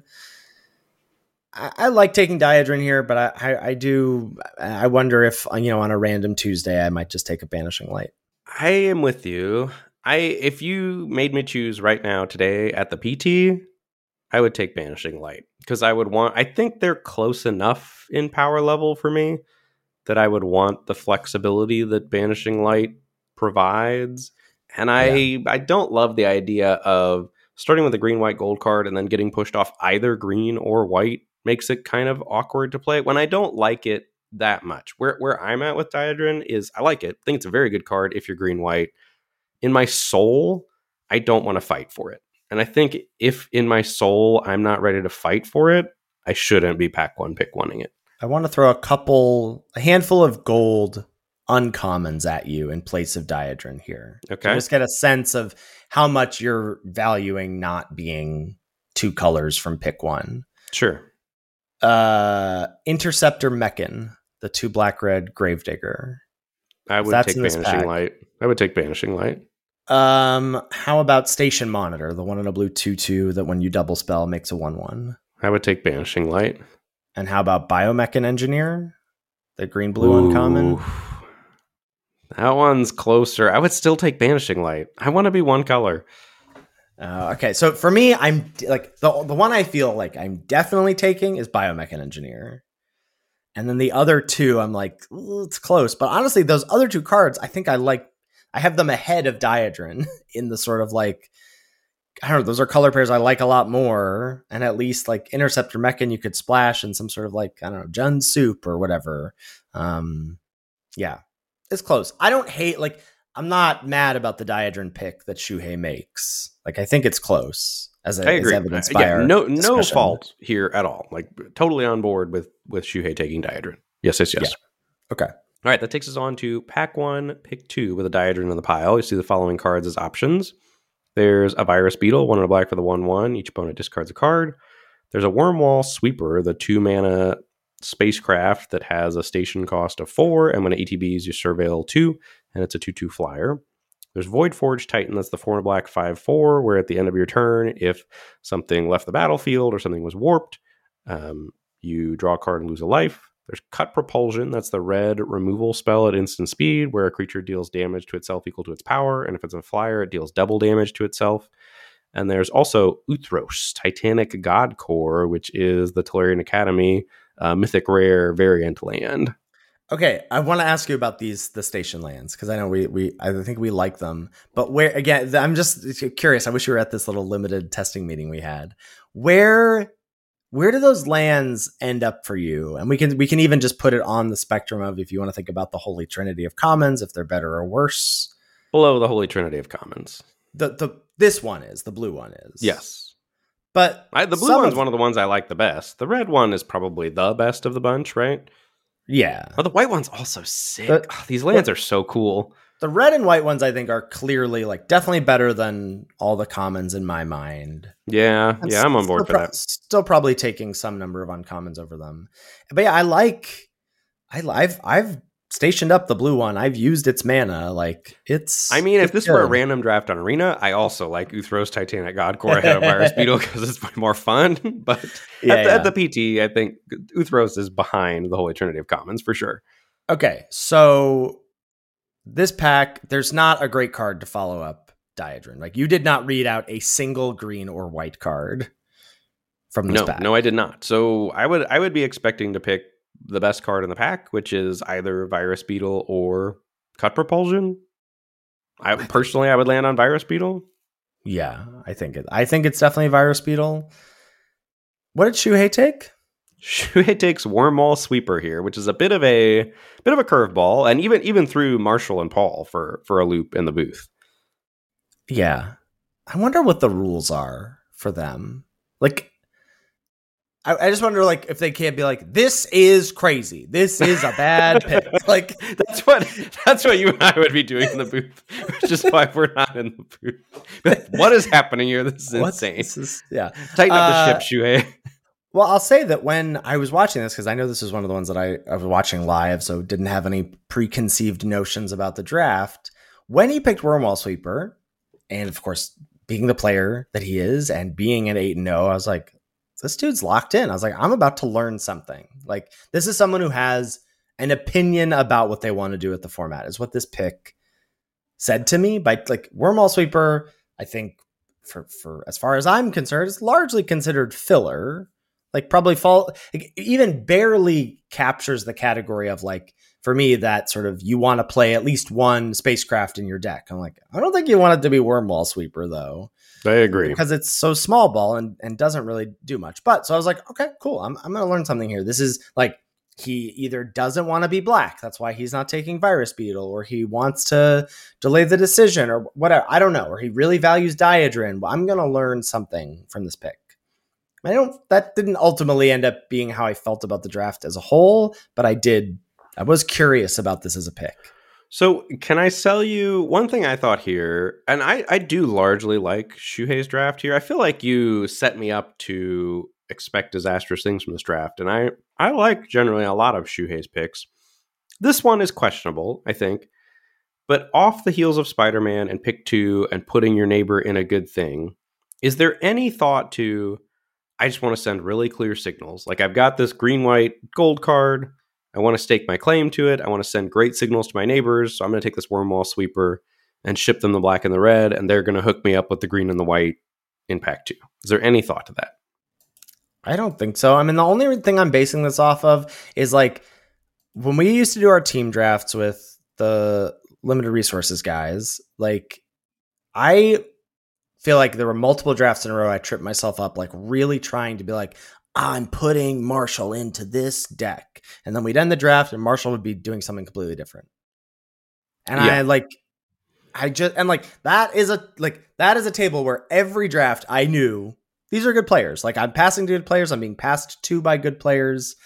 I, I like taking Diadrin here, but I, I, I do. I wonder if, you know, on a random Tuesday, I might just take a Banishing Light. I am with you. I if you made me choose right now today at the P T, I would take Banishing Light, because I would want. I think they're close enough in power level for me that I would want the flexibility that Banishing Light provides. And I yeah. I don't love the idea of starting with a green white gold card and then getting pushed off either green or white. Makes it kind of awkward to play when I don't like it that much. Where where I'm at with Diadrin is I like it. I think it's a very good card if you're green white. In my soul, I don't want to fight for it. And I think if in my soul I'm not ready to fight for it, I shouldn't be pack one, pick one-ing it. I want to throw a couple, a handful of gold uncommons at you in place of Diadrin here. Okay. To just get a sense of how much you're valuing not being two colors from pick one. Sure. Uh, Interceptor Mechan, the two black red Gravedigger. I would take Banishing Light. I would take Banishing Light. Um, how about Station Monitor, the one in a blue two two that when you double spell makes a one one? I would take Banishing Light. And how about Biomechan Engineer, the green blue Ooh. Uncommon? That one's closer. I would still take Banishing Light. I want to be one color. Uh, okay, so for me, I'm like the the one I feel like I'm definitely taking is Biomechan Engineer. And then the other two, I'm like, it's close. But honestly, those other two cards, I think I like, I have them ahead of Diadrin in the sort of like, I don't know, those are color pairs I like a lot more. And at least like Interceptor Mechan, you could splash in some sort of like, I don't know, Jund Soup or whatever. Um, yeah, it's close. I don't hate, like, I'm not mad about the Diadrin pick that Shuhei makes. Like, I think it's close. As, a, I agree. as evidenced by yeah, our no, discussion. no fault here at all. Like, totally on board with with Shuhei taking Diadrin. Yes, yes, yes. Yeah. Okay. All right, that takes us on to pack one, pick two with a Diadrin in the pile. You see the following cards as options. There's a Virus Beetle, one in a black for the one one. Each opponent discards a card. There's a Wormwall Sweeper, the two mana spacecraft that has a station cost of four, and when it A T Bs, you surveil two, and it's a two two flyer. There's Voidforge Titan, that's the four and a black five four, where at the end of your turn, if something left the battlefield or something was warped, um, you draw a card and lose a life. There's Cut Propulsion, that's the red removal spell at instant speed, where a creature deals damage to itself equal to its power, and if it's a flyer, it deals double damage to itself. And there's also Uthros, Titanic God Core, which is the Tolarian Academy uh, mythic rare variant land. Okay, I want to ask you about these the station lands, because I know we we I think we like them, but where again? I'm just curious. I wish you were at this little limited testing meeting we had. Where where do those lands end up for you? And we can we can even just put it on the spectrum of if you want to think about the Holy Trinity of Commons, if they're better or worse. Below the Holy Trinity of Commons. The the this one is the blue one is yes, but I, the blue one's of, one of the ones I like the best. The red one is probably the best of the bunch, right? Yeah. Oh, the white one's also sick. The, oh, these lands are so cool. The red and white ones, I think, are clearly, like, definitely better than all the commons in my mind. Yeah, and yeah, I'm on board for pro- that. Still probably taking some number of uncommons over them. But yeah, I like, I, I've, I've stationed up the blue one. I've used its mana. Like, it's... I mean, it's if this good. were a random draft on Arena, I also like Uthros Titanic God Core ahead of Virus Beetle because it's way more fun. But yeah, at, the, yeah. at the P T, I think Uthros is behind the Holy Trinity of Commons for sure. Okay, so this pack, there's not a great card to follow up Diadrin. Like, you did not read out a single green or white card from this no, pack. No, I did not. So I would I would be expecting to pick the best card in the pack, which is either Virus Beetle or Cut Propulsion. I personally, I would land on Virus Beetle. Yeah, I think it. I think it's definitely Virus Beetle. What did Shuhei take? Shuhei takes Wormwall Sweeper here, which is a bit of a bit of a curveball, and even even threw Marshall and Paul for for a loop in the booth. Yeah, I wonder what the rules are for them. Like, I, I just wonder, like, if they can't be like, this is crazy. This is a bad pick. Like, that's what that's what you and I would be doing in the booth, which is why we're not in the booth. What is happening here? This is insane. This is, yeah. Tighten up uh, the ship, Shuhei. Well, I'll say that when I was watching this, because I know this is one of the ones that I, I was watching live, so didn't have any preconceived notions about the draft. When he picked Wormwall Sweeper, and of course, being the player that he is and being an eight and oh, I was like, this dude's locked in. I was like, I'm about to learn something. Like, this is someone who has an opinion about what they want to do with the format, is what this pick said to me. By like Wormwall Sweeper, I think for, for as far as I'm concerned, is largely considered filler. Like probably fall, like, even barely captures the category of like, for me, that sort of, you want to play at least one spacecraft in your deck. I'm like, I don't think you want it to be Wormwall Sweeper though. I agree. Because it's so small ball and, and doesn't really do much. But so I was like, okay, cool. I'm, I'm going to learn something here. This is like, he either doesn't want to be black. That's why he's not taking Virus Beetle, or he wants to delay the decision or whatever. I don't know. Or he really values Diadrin. Well, I'm going to learn something from this pick. I don't, that didn't ultimately end up being how I felt about the draft as a whole, but I did, I was curious about this as a pick. So can I sell you one thing I thought here? And I, I do largely like Shuhei's draft here. I feel like you set me up to expect disastrous things from this draft. And I, I like generally a lot of Shuhei's picks. This one is questionable, I think. But off the heels of Spider-Man and pick two and putting your neighbor in a good thing, is there any thought to, I just want to send really clear signals. Like, I've got this green, white, gold card. I want to stake my claim to it. I want to send great signals to my neighbors. So I'm going to take this Wormwall Sweeper and ship them the black and the red, and they're going to hook me up with the green and the white in pack two. Is there any thought to that? I don't think so. I mean, the only thing I'm basing this off of is like when we used to do our team drafts with the limited resources guys, like I feel like there were multiple drafts in a row I tripped myself up, like really trying to be like, I'm putting Marshall into this deck. And then we'd end the draft and Marshall would be doing something completely different. And yeah. I like, I just, and like, that is a, like, that is a table where every draft I knew these are good players. Like, I'm passing to good players. I'm being passed to by good players.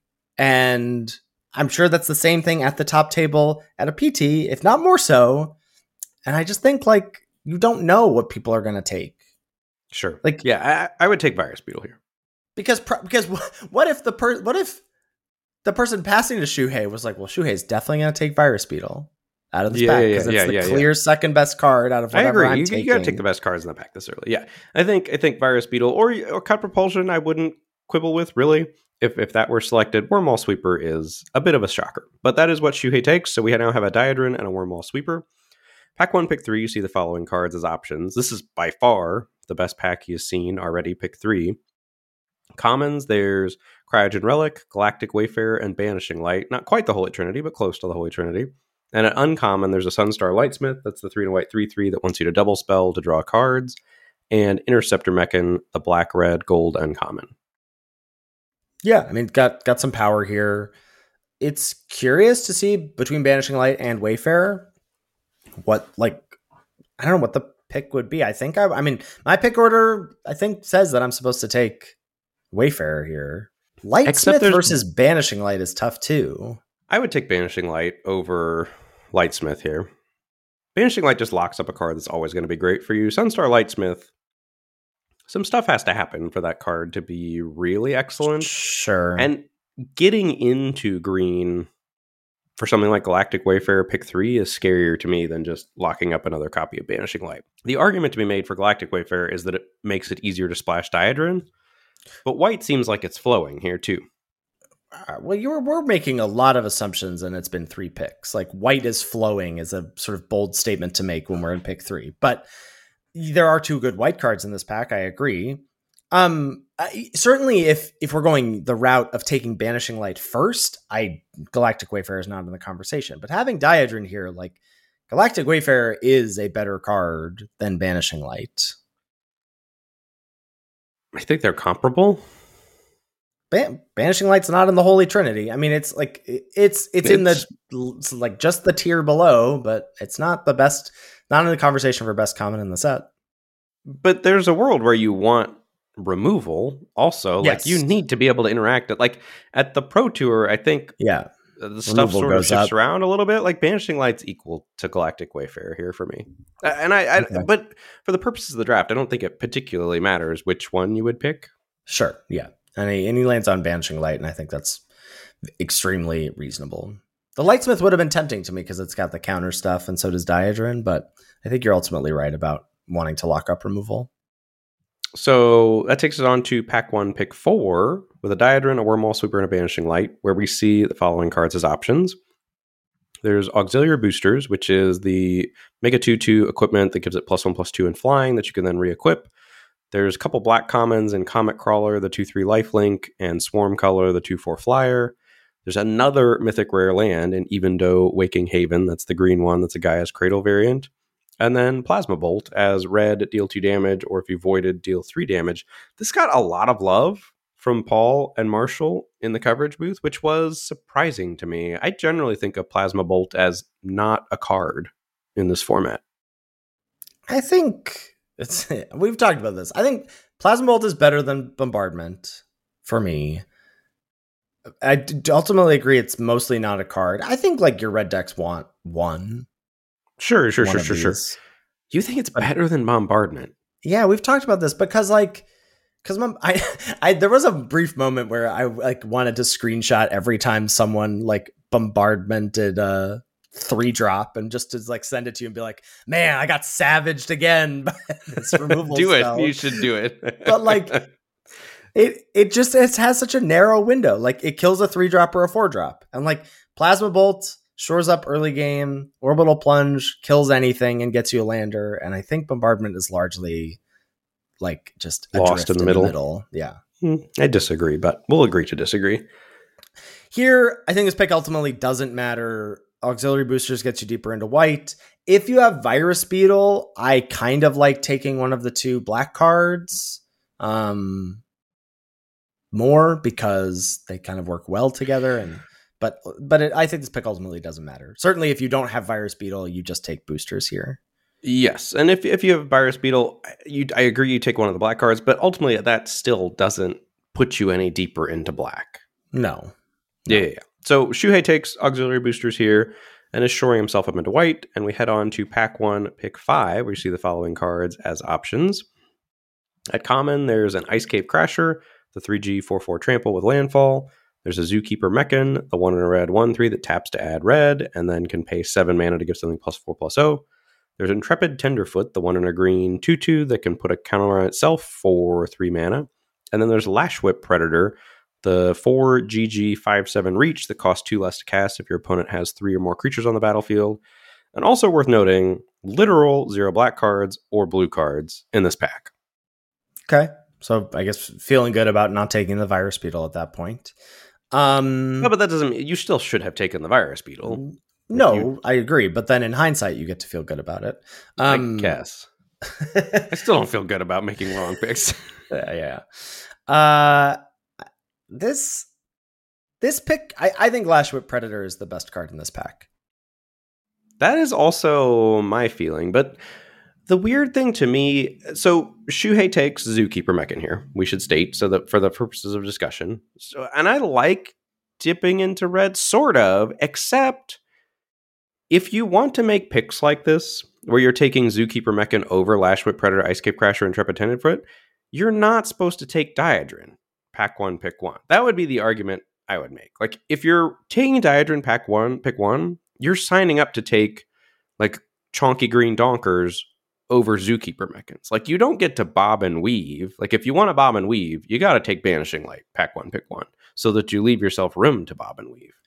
And I'm sure that's the same thing at the top table at a P T, if not more so. And I just think like, you don't know what people are going to take. Sure. Like, yeah, I, I would take Virus Beetle here. Because because what if the per what if the person passing to Shuhei was like, well, Shuhei's definitely going to take Virus Beetle out of this yeah, pack because yeah, yeah, it's yeah, the yeah, clear yeah. second best card out of whatever I agree. I'm you, taking. You got to take the best cards in the pack this early. Yeah, I think I think Virus Beetle or, or Cut Propulsion I wouldn't quibble with really. If if that were selected, Wormwall Sweeper is a bit of a shocker, but that is what Shuhei takes. So we now have a Diadrin and a Wormwall Sweeper. Pack one, pick three, you see the following cards as options. This is by far the best pack he has seen already. Pick three. Commons, there's Cryogen Relic, Galactic Wayfarer, and Banishing Light. Not quite the Holy Trinity, but close to the Holy Trinity. And at uncommon, there's a Sunstar Lightsmith. That's the three and a white three three that wants you to double spell to draw cards. And Interceptor Mechan, the black, red, gold, uncommon. Yeah, I mean, got got some power here. It's curious to see between Banishing Light and Wayfarer what, like, I don't know what the pick would be. I think, I, I mean, my pick order, I think, says that I'm supposed to take Wayfarer here. Lightsmith versus Banishing Light is tough, too. I would take Banishing Light over Lightsmith here. Banishing Light just locks up a card that's always going to be great for you. Sunstar Lightsmith, some stuff has to happen for that card to be really excellent. Sure. And getting into green for something like Galactic Wayfarer pick three is scarier to me than just locking up another copy of Banishing Light. The argument to be made for Galactic Wayfarer is that it makes it easier to splash Diadrin, but white seems like it's flowing here too. Uh, well, you're we're making a lot of assumptions, and it's been three picks. Like, white is flowing is a sort of bold statement to make when we're in pick three, but there are two good white cards in this pack. I agree. Um, I, certainly, if if we're going the route of taking Banishing Light first, I Galactic Wayfarer is not in the conversation. But having Diadrin here, like, Galactic Wayfarer is a better card than Banishing Light. I think they're comparable. Ban- Banishing Light's not in the Holy Trinity. I mean, it's like it's it's, it's in the it's like just the tier below, but it's not the best. Not in the conversation for best common in the set. But there's a world where you want removal also. Yes. Like, you need to be able to interact. At, like, at the Pro Tour, I think yeah, the stuff removal sort of goes shifts up. around a little bit. Like, Banishing Light's equal to Galactic Wayfarer here for me. Uh, and I, I Okay. but for the purposes of the draft, I don't think it particularly matters which one you would pick. Sure, yeah. And he, and he lands on Banishing Light, and I think that's extremely reasonable. The Lightsmith would have been tempting to me because it's got the counter stuff, and so does Diadrin, but I think you're ultimately right about wanting to lock up removal. So that takes us on to pack one, pick four, with a Diadrin, a Wormwall Sweeper, and a Banishing Light, where we see the following cards as options. There's Auxiliary Boosters, which is the Mega two two equipment that gives it plus one, plus two in flying that you can then re-equip. There's a couple black commons in Comet Crawler, the two three lifelink, and Swarm Color, the two four flyer. There's another mythic rare land in Evendo Waking Haven. That's the green one. That's a Gaia's Cradle variant. And then Plasma Bolt as red, deal two damage, or if you voided, deal three damage. This got a lot of love from Paul and Marshall in the coverage booth, which was surprising to me. I generally think of Plasma Bolt as not a card in this format. I think it's we've talked about this. I think Plasma Bolt is better than Bombardment for me. I ultimately agree it's mostly not a card. I think like your red decks want one. Sure, sure, one sure, of sure, sure. these. You think it's better than Bombardment? Yeah, we've talked about this because like because I, I there was a brief moment where I like wanted to screenshot every time someone like bombardmented a three drop and just to like send it to you and be like, man, I got savaged again by this removal do spell. it. You should do it. But like it it just it has such a narrow window. Like it kills a three drop or a four drop. And like Plasma Bolt shores up early game, Orbital Plunge kills anything and gets you a lander. And I think Bombardment is largely like just lost in the, in middle. the middle. Yeah. Hmm, I disagree, but we'll agree to disagree. Here, I think this pick ultimately doesn't matter. Auxiliary Boosters gets you deeper into white. If you have Virus Beetle, I kind of like taking one of the two black cards um, more because they kind of work well together. And But but it, I think this pick ultimately doesn't matter. Certainly, if you don't have Virus Beetle, you just take boosters here. Yes, and if if you have Virus Beetle, you I agree you take one of the black cards, but ultimately that still doesn't put you any deeper into black. No. Yeah, yeah, yeah. So Shuhei takes Auxiliary Boosters here and is shoring himself up into white, and we head on to pack one, pick five, where you see the following cards as options. At common, there's an Ice Cave Crasher, the three G four four trample with landfall. There's a Zookeeper Mechan, the one in a red one three that taps to add red, and then can pay seven mana to give something plus four plus oh. There's Intrepid Tenderfoot, the one in a green two two that can put a counter on itself for three mana. And then there's Lash Whip Predator, the four G G five seven reach that costs two less to cast if your opponent has three or more creatures on the battlefield. And also worth noting, literal zero black cards or blue cards in this pack. Okay. So I guess feeling good about not taking the Virus Beetle at that point. Um, no, but that doesn't mean you still should have taken the Virus Beetle. No, you, I agree. But then in hindsight, you get to feel good about it. Um, I guess. I still don't feel good about making wrong picks. yeah. yeah. Uh, this this pick, I, I think Lash Whip Predator is the best card in this pack. That is also my feeling. But the weird thing to me, so Shuhei takes Zookeeper Mechan here, we should state, so that for the purposes of discussion. So, and I like dipping into red, sort of, except if you want to make picks like this, where you're taking Zookeeper Mechan over Lash Whip Predator, Ice Cave Crasher, and Intrepid Tenderfoot, you're not supposed to take Diadrin. Pack one, pick one. That would be the argument I would make. Like, if you're taking Diadrin, pack one, pick one, you're signing up to take, like, chonky green donkers over Zookeeper Mechans. Like, you don't get to bob and weave. Like, if you want to bob and weave, you got to take Banishing Light, pack one, pick one, so that you leave yourself room to bob and weave.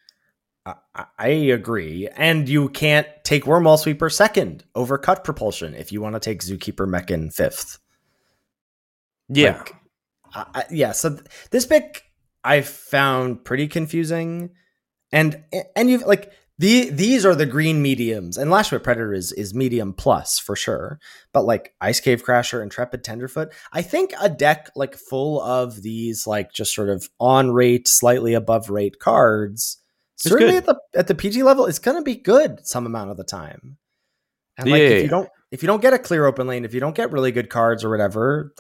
I agree. And you can't take Wormwall Sweeper second over Cut Propulsion if you want to take Zookeeper Mechan fifth. Yeah. Like, I, yeah. So th- this pick I found pretty confusing. And and you've like the these are the green mediums. And Lash Whip Predator is, is medium plus for sure. But like Ice Cave Crasher, Intrepid Tenderfoot, I think a deck like full of these like just sort of on rate, slightly above rate cards, it's certainly good. at the at the P G level, it's going to be good some amount of the time. And like yeah, if yeah. you don't if you don't get a clear open lane, if you don't get really good cards or whatever, like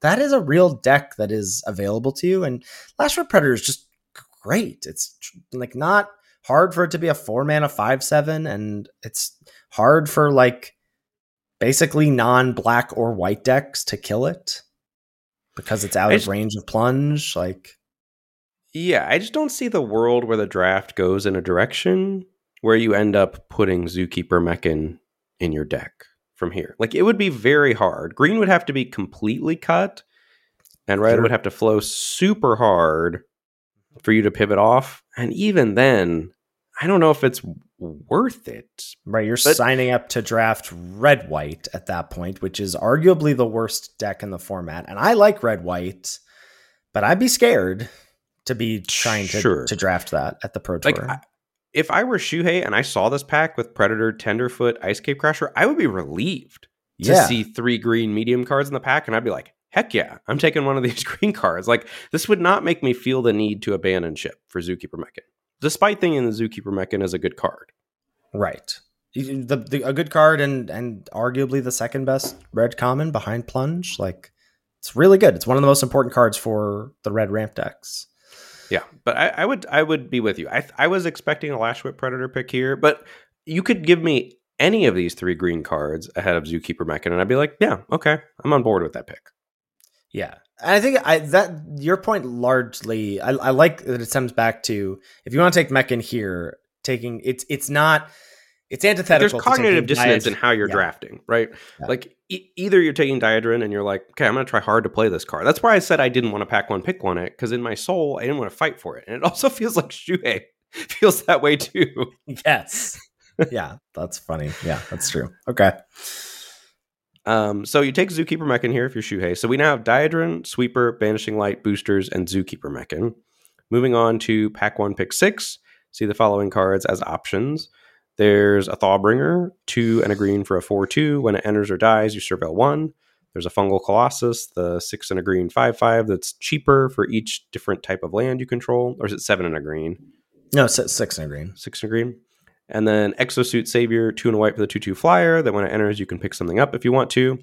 that is a real deck that is available to you. And Last Red Predator is just great. It's like not hard for it to be a four mana five seven, and it's hard for like basically non-black or white decks to kill it because it's out I of just, range of plunge. Like, yeah, I just don't see the world where the draft goes in a direction where you end up putting Zookeeper Mechan in your deck from here. Like, it would be very hard. Green would have to be completely cut, and red Sure. would have to flow super hard for you to pivot off. And even then, I don't know if it's worth it. right, you're But- signing up to draft red white at that point, which is arguably the worst deck in the format. And I like red white, but I'd be scared to be trying to, Sure. to draft that at the Pro Tour. Like, I, if I were Shuhei and I saw this pack with Predator, Tenderfoot, Ice Cape Crasher, I would be relieved to yeah. see three green medium cards in the pack, and I'd be like, heck yeah, I'm taking one of these green cards. Like, this would not make me feel the need to abandon ship for Zookeeper Mechan, despite thinking the Zookeeper Mechan is a good card. Right. You- The, the, a good card and and arguably the second best red common behind Plunge. Like, it's really good. It's one of the most important cards for the red ramp decks. Yeah, but I, I would I would be with you. I I was expecting a Lash Whip Predator pick here, but you could give me any of these three green cards ahead of Zookeeper Mechan, and I'd be like, yeah, okay, I'm on board with that pick. Yeah. And I think I that your point largely I, I like that it stems back to if you want to take Mechan here, taking it's it's not it's antithetical. There's cognitive to taking dissonance Diad- in how you're yeah. drafting, right? Yeah. Like e- either you're taking Diadrin and you're like, okay, I'm going to try hard to play this card. That's why I said I didn't want to pack one, pick one it, because in my soul, I didn't want to fight for it. And it also feels like Shuhei feels that way too. Yes. Yeah, that's funny. Yeah, that's true. Okay. Um, so you take Zookeeper Mechan here if you're Shuhei. So we now have Diadrin, Sweeper, Banishing Light, Boosters, and Zookeeper Mechan. Moving on to pack one, pick six. See the following cards as options. There's a Thawbringer, two and a green for a four two. When it enters or dies, you surveil one. There's a Fungal Colossus, the six and a green five five that's cheaper for each different type of land you control. Or is it seven and a green? No, six, six and a green. Six and a green. And then Exosuit Savior, two and a white for the two two flyer, that when it enters, you can pick something up if you want to.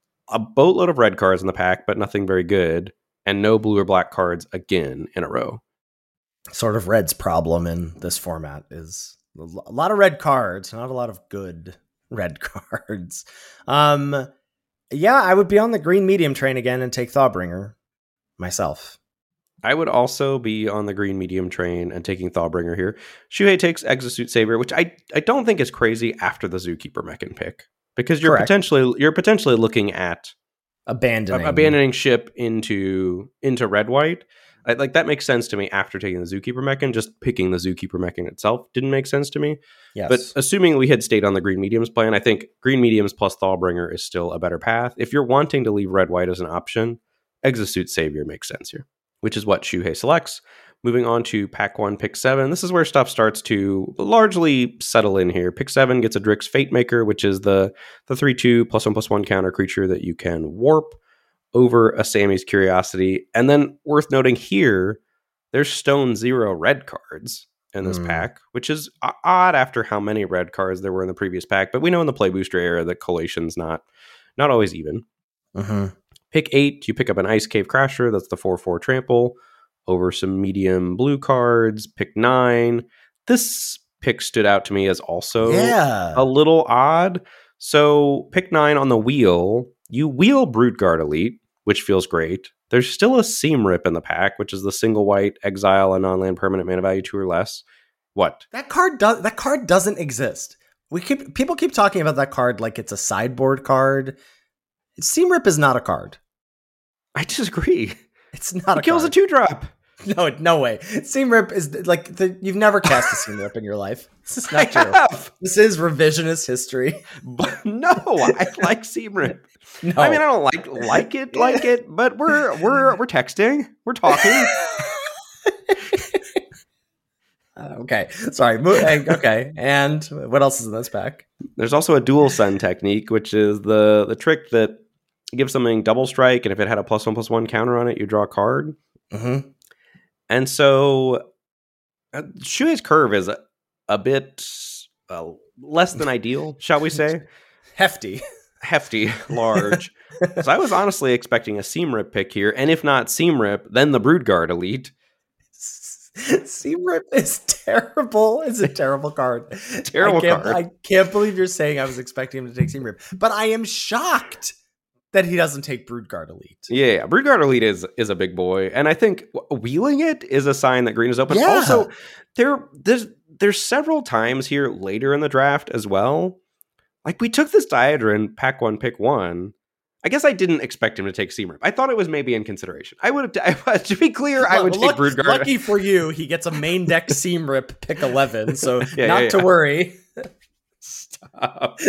A boatload of red cards in the pack, but nothing very good. And no blue or black cards again in a row. Sort of red's problem in this format is a lot of red cards, not a lot of good red cards. Um, yeah, I would be on the green medium train again and take Thawbringer myself. I would also be on the green medium train and taking Thawbringer here. Shuhei takes Exosuit Savior, which I, I don't think is crazy after the Zookeeper Mechan pick. Because you're Correct. potentially you're potentially looking at Abandoning. abandoning ship into into red white. I, like that makes sense to me after taking the Zookeeper Mechan. Just picking the Zookeeper Mechan itself didn't make sense to me. Yes. But assuming we had stayed on the green mediums plan, I think green mediums plus Thawbringer is still a better path. If you're wanting to leave red white as an option, Exosuit Savior makes sense here, which is what Shuhei selects. Moving on to pack one, pick seven. This is where stuff starts to largely settle in here. Pick seven gets a Drix Fate Maker, which is the the three two plus one plus one counter creature that you can warp over a Sammy's Curiosity. And then worth noting here, there's Stone Zero red cards in this Mm. pack, which is o- odd after how many red cards there were in the previous pack. But we know in the Play Booster era that collation's not not always even. Mm-hmm. Pick eight, you pick up an Ice Cave Crasher. That's the four four trample over some medium blue cards. Pick nine. This pick stood out to me as also Yeah. a little odd. So pick nine on the wheel. You wheel Broodguard Elite, which feels great. There's still a Seam Rip in the pack, which is the single white exile a non-land permanent mana value two or less. What? That card does that card doesn't exist. We keep people keep talking about that card like it's a sideboard card. Seam Rip is not a card. I disagree. It's not It a kills card. a two drop. No, no way. Seam Rip is like the, you've never cast a Seam Rip in your life. This is I not true. have. This is revisionist history. But no, I like Seam Rip. No, I mean, I don't like like it, like it, but we're we're we're texting, we're talking. Uh, okay, sorry. Mo- okay, and what else is in this pack? There's also a Dual Sun technique, which is the the trick that gives something double strike, and if it had a plus one plus one counter on it, you draw a card. Mm-hmm. And so, uh, Shuei's curve is a, a bit uh, less than ideal, shall we say? Hefty. hefty, large. So I was honestly expecting a Seam Rip pick here, and if not Seam Rip, then the Broodguard Elite. Seam Rip is terrible. It's a terrible card. Terrible I can't, card. I can't believe you're saying I was expecting him to take Seam Rip, but I am shocked that he doesn't take Broodguard Elite. Yeah, yeah. Broodguard Elite is is a big boy, and I think wheeling it is a sign that green is open. Yeah. Also, there there's there's several times here later in the draft as well. Like we took this Diadrin, pack one, pick one. I guess I didn't expect him to take Seam Rip. I thought it was maybe in consideration. I would have, to be clear, I would Luck, take Broodguard. Lucky for you, he gets a main deck Seam Rip pick eleven, so yeah, not yeah, to yeah. worry. Stop.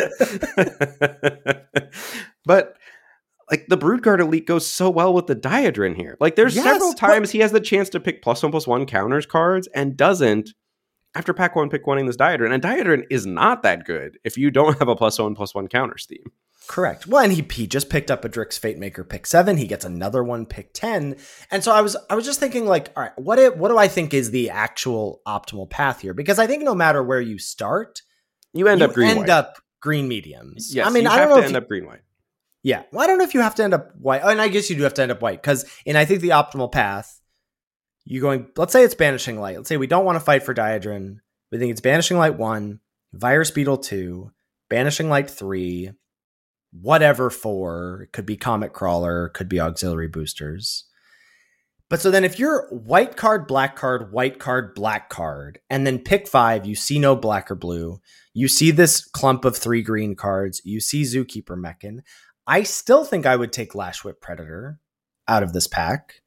But like the Broodguard Elite goes so well with the Diadrin here. Like there's Yes, several times but- he has the chance to pick plus one plus one counters cards and doesn't after pack one, pick one in this Diadrin. And Diadrin is not that good if you don't have a plus one plus one counters theme. Correct. Well, and he, he just picked up a Drix Fate Maker pick seven. He gets another one pick ten. And so I was I was just thinking like, all right, what it, what do I think is the actual optimal path here? Because I think no matter where you start, You end you up green end white. up green mediums. Yes, I mean, you I have don't know to if end you, up green white. yeah. Well, I don't know if you have to end up white. Oh, and I guess you do have to end up white because, and I think the optimal path, you going, let's say it's Banishing Light. Let's say we don't want to fight for Diadrin. We think it's Banishing Light one, Virus Beetle two, Banishing Light three, whatever four. It could be Comet Crawler, could be Auxiliary Boosters. But so then if you're white card, black card, white card, black card, and then pick five, you see no black or blue. You see this clump of three green cards. You see Zookeeper Mechan. I still think I would take Lash Whip Predator out of this pack.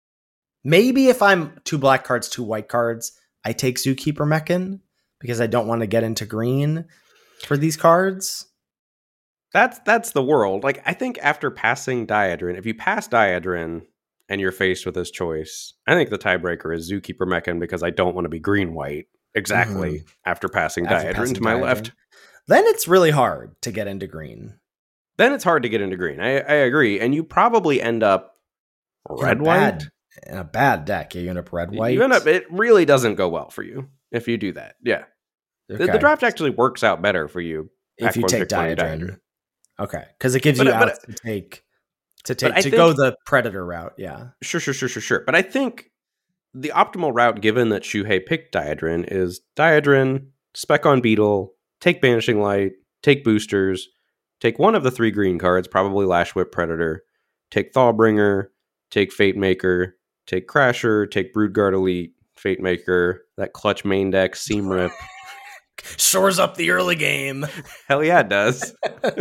Maybe if I'm two black cards, two white cards, I take Zookeeper Mechan because I don't want to get into green for these cards. That's that's the world. Like I think after passing Diadrin, if you pass Diadrin and you're faced with this choice, I think the tiebreaker is Zookeeper Mechan because I don't want to be green white exactly mm-hmm. after passing after Diadrin passing to my Diadrin. left. Then it's really hard to get into green. Then it's hard to get into green. I, I agree. And you probably end up red in white. Bad, in a bad deck, you end up red white. You end up, it really doesn't go well for you if you do that. Yeah. Okay. The, the draft actually works out better for you if you one, take Diadrin. Diadrin. Okay. Because it gives but, you but, outs to take to take I to think, go the Predator route. Yeah. Sure, sure, sure, sure, sure. But I think the optimal route, given that Shuhei picked Diadrin, is Diadrin, spec on Beetle, take Banishing Light, take boosters, take one of the three green cards, probably Lash Whip Predator, take Thawbringer, take Fate Maker, take Crasher, take Broodguard Elite, Fate Maker, that clutch main deck, Seam Rip. Shores up the early game. Hell yeah, it does.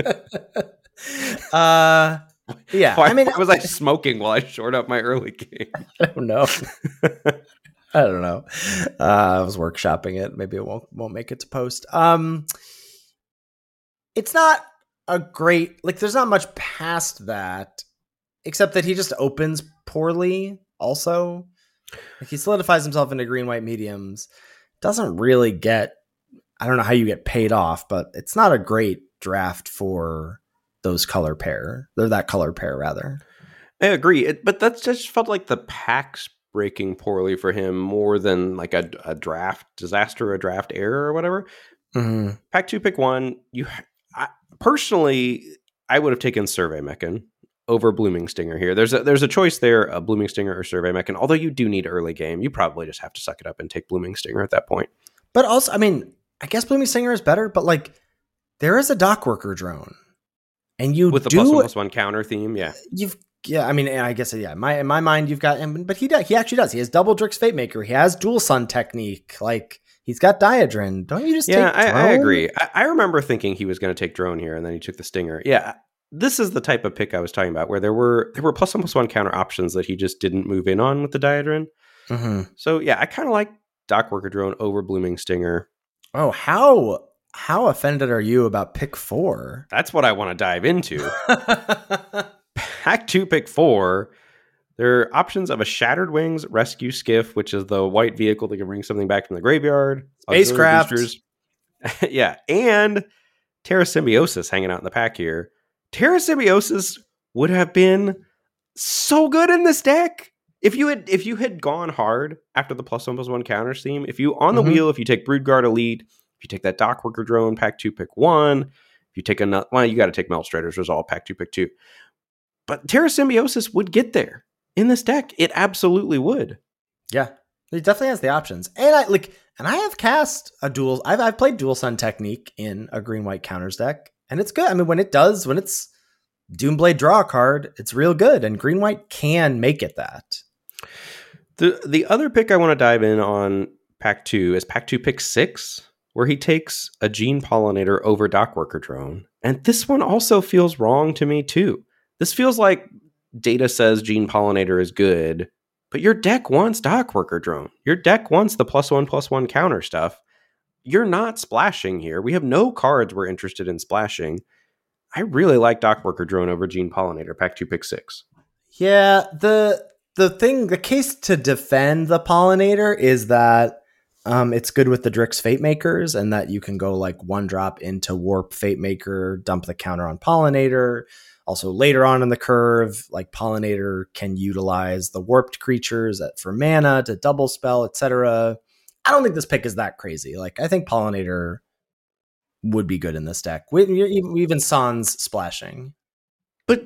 uh, yeah. Why, I mean, why was I smoking while I shored up my early game? I don't know. I don't know. Uh, I was workshopping it. Maybe it won't won't make it to post. Um, it's not a great like. There's not much past that, except that he just opens poorly. Also, like he solidifies himself into green white mediums. Doesn't really get. I don't know how you get paid off, but it's not a great draft for those color pair. They're that color pair rather. I agree, it, but that just felt like the packs breaking poorly for him more than like a, a draft disaster, a draft error or whatever. Mm-hmm. Pack two, pick one. You I, personally, I would have taken Survey Mechan over Blooming Stinger here. There's a there's a choice there, a Blooming Stinger or Survey Mechan. Although you do need early game, you probably just have to suck it up and take Blooming Stinger at that point. But also, I mean, I guess Blooming Stinger is better, but like there is a dock worker drone, and you with the do, plus one plus one counter theme. Yeah, you've yeah. I mean, I guess yeah. My in my mind, you've got him, but he does. He actually does. He has double Drix Fate Maker. He has Dual Sun Technique. Like he's got Diadrin. Don't you just yeah? take I, drone? I agree. I, I remember thinking he was going to take drone here, and then he took the Stinger. Yeah. This is the type of pick I was talking about, where there were there were plus one plus one counter options that he just didn't move in on with the Diadrin. Mm-hmm. So yeah, I kind of like Dock Worker Drone over Blooming Stinger. Oh, how how offended are you about pick four? That's what I want to dive into. Pack two, pick four. There are options of a Shattered Wings Rescue Skiff, which is the white vehicle that can bring something back from the graveyard. Spacecraft. Yeah, and Terra Symbiosis hanging out in the pack here. Terra Symbiosis would have been so good in this deck. If you had if you had gone hard after the plus one plus one counter theme, if you on the mm-hmm. wheel, if you take Broodguard Elite, if you take that Dock Worker Drone, pack two, pick one, If you take a well, you got to take Meltstriders. There's all pack two, pick two. But Terra Symbiosis would get there in this deck. It absolutely would. Yeah, it definitely has the options. And I like, and I have cast a dual. I've I've played Dual Sun Technique in a green white counters deck, and it's good. I mean, when it does, when it's Doomblade draw a card, it's real good, and green white can make it that. The the other pick I want to dive in on pack two is pack two, pick six, where he takes a Gene Pollinator over Dockworker Drone, and this one also feels wrong to me too. This feels like data says Gene Pollinator is good, but your deck wants Dockworker Drone. Your deck wants the plus one, plus one counter stuff. You're not splashing here. We have no cards we're interested in splashing. I really like Dockworker Drone over Gene Pollinator, pack two, pick six. Yeah, the the thing, the case to defend the Pollinator is that um, it's good with the Drix Fate Makers, and that you can go like one drop into Warp Fate Maker, dump the counter on Pollinator. Also, later on in the curve, like Pollinator can utilize the warped creatures at, for mana to double spell, et cetera. I don't think this pick is that crazy. Like, I think Pollinator would be good in this deck. We, we even Sans splashing. But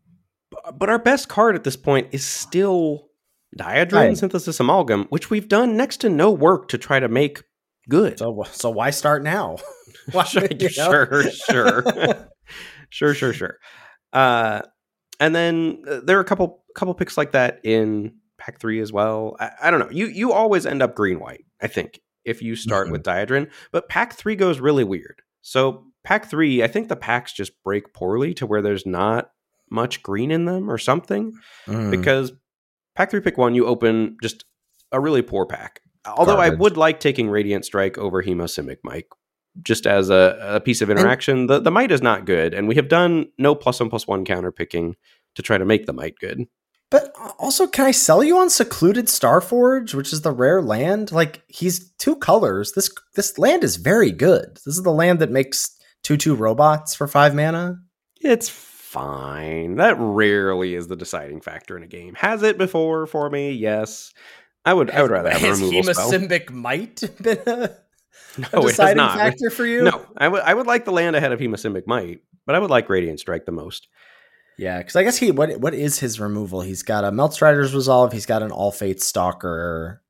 but our best card at this point is still Diadron Right. Synthesis Amalgam, which we've done next to no work to try to make good. So, so why start now? Why, sure, you know? sure, sure, sure, sure, sure. Uh, and then uh, there are a couple couple picks like that in pack three as well. I, I don't know. You you always end up green white, I think, if you start Mhm. with Diadron. But pack three goes really weird. So pack three, I think the packs just break poorly to where there's not much green in them or something. Mm. Because pack three, pick one, you open just a really poor pack. Although Garbage. I would like taking Radiant Strike over Hemosimic Mike. Just as a, a piece of interaction, and the, the might is not good, and we have done no plus one plus one counter picking to try to make the might good. But also, can I sell you on Secluded Starforge, which is the rare land? Like, he's two colors. This this land is very good. This is the land that makes two two robots for five mana. It's fine. That rarely is the deciding factor in a game. Has it before for me? Yes. I would. I would rather have a Has removal spell. Hemosymbic Might been a, No, a it has deciding not. factor for you? No, I would. I would like the land ahead of Hemosymbic Might, but I would like Radiant Strike the most. Yeah, because I guess he what what is his removal? He's got a Meltstrider's Resolve. He's got an All Fate Stalker.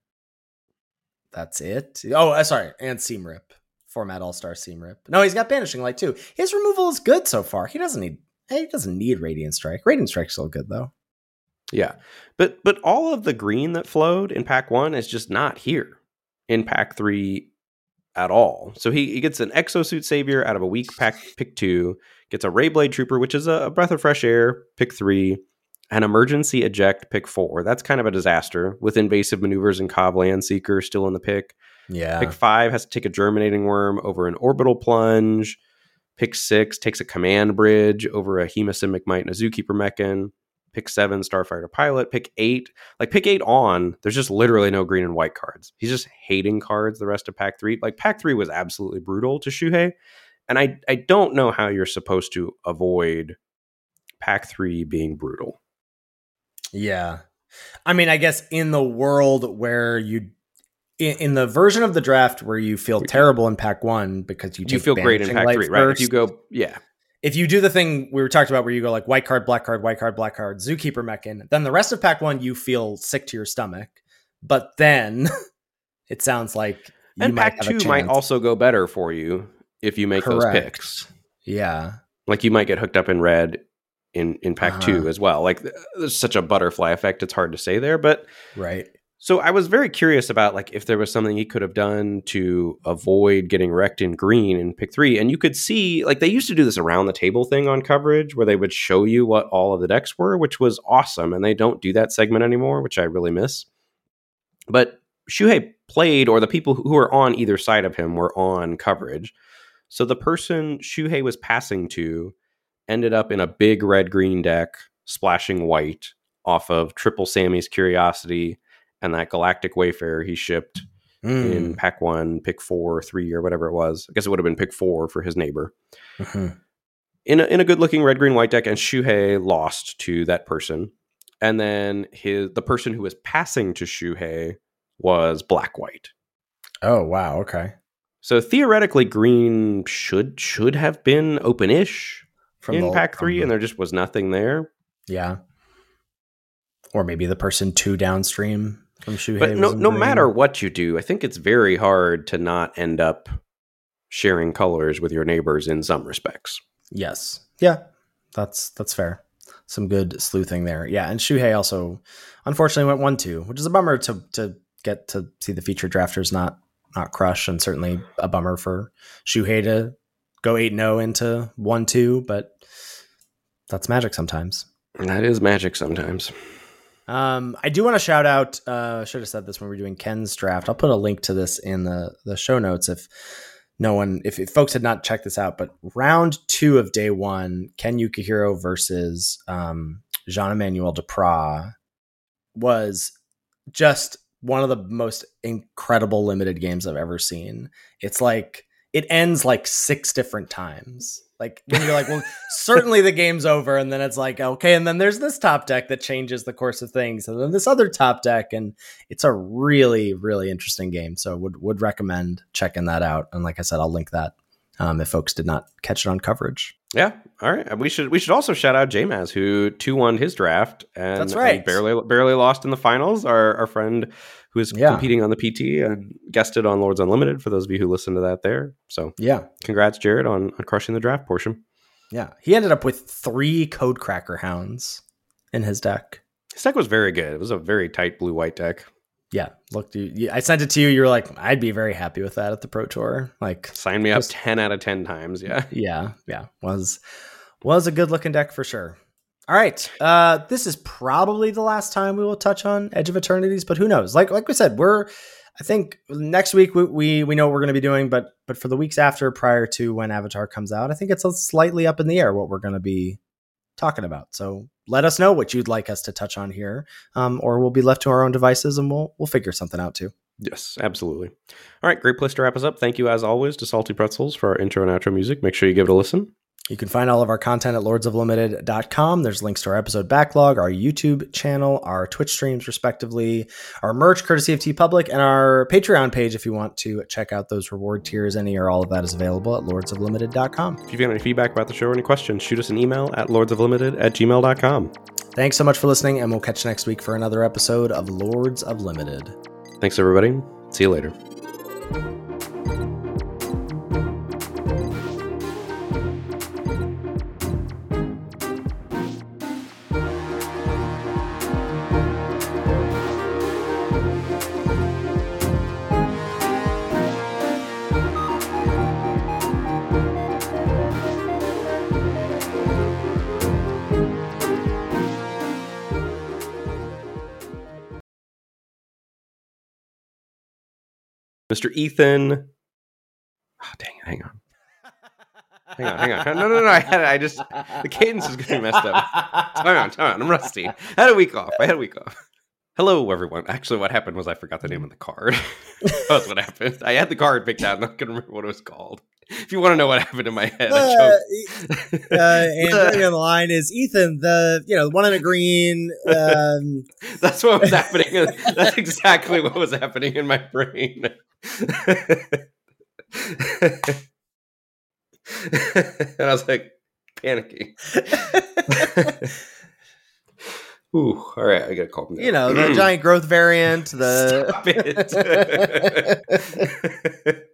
That's it. Oh, uh, sorry, and Seam Rip. Format All Star Seam Rip. No, he's got Banishing Light too. His removal is good so far. He doesn't need. He doesn't need Radiant Strike. Radiant Strike's still good though. Yeah, but but all of the green that flowed in pack one is just not here in pack three at all. So he, he gets an Exosuit Savior out of a weak pack, pick two, gets a Rayblade Trooper, which is a, a breath of fresh air, pick three, an Emergency Eject, pick four. That's kind of a disaster with Invasive Maneuvers and Cobb Landseeker still in the pick. Yeah. Pick five has to take a Germinating Worm over an Orbital Plunge. Pick six takes a Command Bridge over a Hemosimic Might and a Zookeeper Mechan. Pick seven, Starfighter Pilot. Pick eight, like pick eight on, there's just literally no green and white cards. He's just hating cards the rest of pack three. Like pack three was absolutely brutal to Shuhei. And I, I don't know how you're supposed to avoid pack three being brutal. Yeah. I mean, I guess in the world where you, in, in the version of the draft where you feel terrible in pack one because you, You feel great in pack three, right? If you go, yeah. If you do the thing we were talking about where you go like white card, black card, white card, black card, Zookeeper Mechan, then the rest of pack one, you feel sick to your stomach. But then it sounds like you and might pack have a two might chance. also go better for you if you make Correct. those picks. Yeah. Like you might get hooked up in red in, in pack Uh-huh. two as well. Like there's such a butterfly effect. It's hard to say there, but Right. so I was very curious about like if there was something he could have done to avoid getting wrecked in green in pick three. And you could see like they used to do this around the table thing on coverage where they would show you what all of the decks were, which was awesome. And they don't do that segment anymore, which I really miss. But Shuhei played, or the people who were on either side of him were on coverage. So the person Shuhei was passing to ended up in a big red-green deck, splashing white off of Triple Sammy's Curiosity and that Galactic Wayfarer he shipped Mm. in pack one, pick four, three, or whatever it was. I guess it would have been pick four for his neighbor. Mhm. In a, in a good-looking red-green-white deck, and Shuhei lost to that person. And then his the person who was passing to Shuhei was black-white. Oh, wow. Okay. So theoretically, green should should have been open-ish from in the, pack three, the, and there just was nothing there. Yeah. Or maybe the person two downstream from Shuhei. But no, no matter what you do, I think it's very hard to not end up sharing colors with your neighbors in some respects. Yes. Yeah, that's that's fair. Some good sleuthing there. Yeah, and Shuhei also unfortunately went one two, which is a bummer to to get to see the featured drafters not not crush, and certainly a bummer for Shuhei to go eight and oh into one two, but that's Magic sometimes. That is Magic sometimes. Um, I do want to shout out, uh, should have said this when we were doing Ken's draft. I'll put a link to this in the, the show notes if no one, if, if folks had not checked this out, but round two of day one, Ken Yukihiro versus um, Jean-Emmanuel Duprat was just one of the most incredible limited games I've ever seen. It's like, it ends like six different times. Like when you're like, well, certainly the game's over. And then it's like, okay. And then there's this top deck that changes the course of things. And then this other top deck. And it's a really, really interesting game. So would, would recommend checking that out. And like I said, I'll link that um, if folks did not catch it on coverage. Yeah. All right. We should, we should also shout out J-Maz, who two won his draft. And that's right. And barely, barely lost in the finals. Our, our friend who is yeah. competing on the P T and guested on Lords Unlimited, for those of you who listen to that there. So yeah, congrats, Jared, on, on crushing the draft portion. Yeah. He ended up with three Codecracker Hounds in his deck. His deck was very good. It was a very tight blue-white deck. Yeah. Look, you, you, I sent it to you. You were like, I'd be very happy with that at the Pro Tour. Like, sign me up just, ten out of ten times. Yeah. Yeah. Yeah. Was, was a good looking deck for sure. All right. Uh, this is probably the last time we will touch on Edge of Eternities, but who knows? Like, like we said, we're, I think next week we, we, we know what we're going to be doing, but, but for the weeks after, prior to when Avatar comes out, I think it's a slightly up in the air what we're going to be talking about. So let us know what you'd like us to touch on here, um, or we'll be left to our own devices and we'll, we'll figure something out too. Yes, absolutely. All right. Great place to wrap us up. Thank you as always to Salty Pretzels for our intro and outro music. Make sure you give it a listen. You can find all of our content at lords of limited dot com. There's links to our episode backlog, our YouTube channel, our Twitch streams, respectively, our merch, courtesy of TeePublic, and our Patreon page if you want to check out those reward tiers. Any or all of that is available at lords of limited dot com. If you've got any feedback about the show or any questions, shoot us an email at lords of limited at gmail dot com. Thanks so much for listening, and we'll catch you next week for another episode of Lords of Limited. Thanks, everybody. See you later. Mister Ethan. Oh, dang it. Hang on. Hang on, hang on. No, no, no. I had I just, the cadence is getting messed up. Time on, time on. I'm rusty. I had a week off. I had a week off. Hello, everyone. Actually, what happened was I forgot the name of the card. That's what happened. I had the card picked out and I couldn't remember what it was called. If you want to know what happened in my head, uh, I choked. uh, and joining on the line is Ethan, the you know the one in the green. Um... That's what was happening. That's exactly what was happening in my brain. And I was like panicking. Ooh, all right, I gotta calm down. You know, the giant growth variant, the Stop it.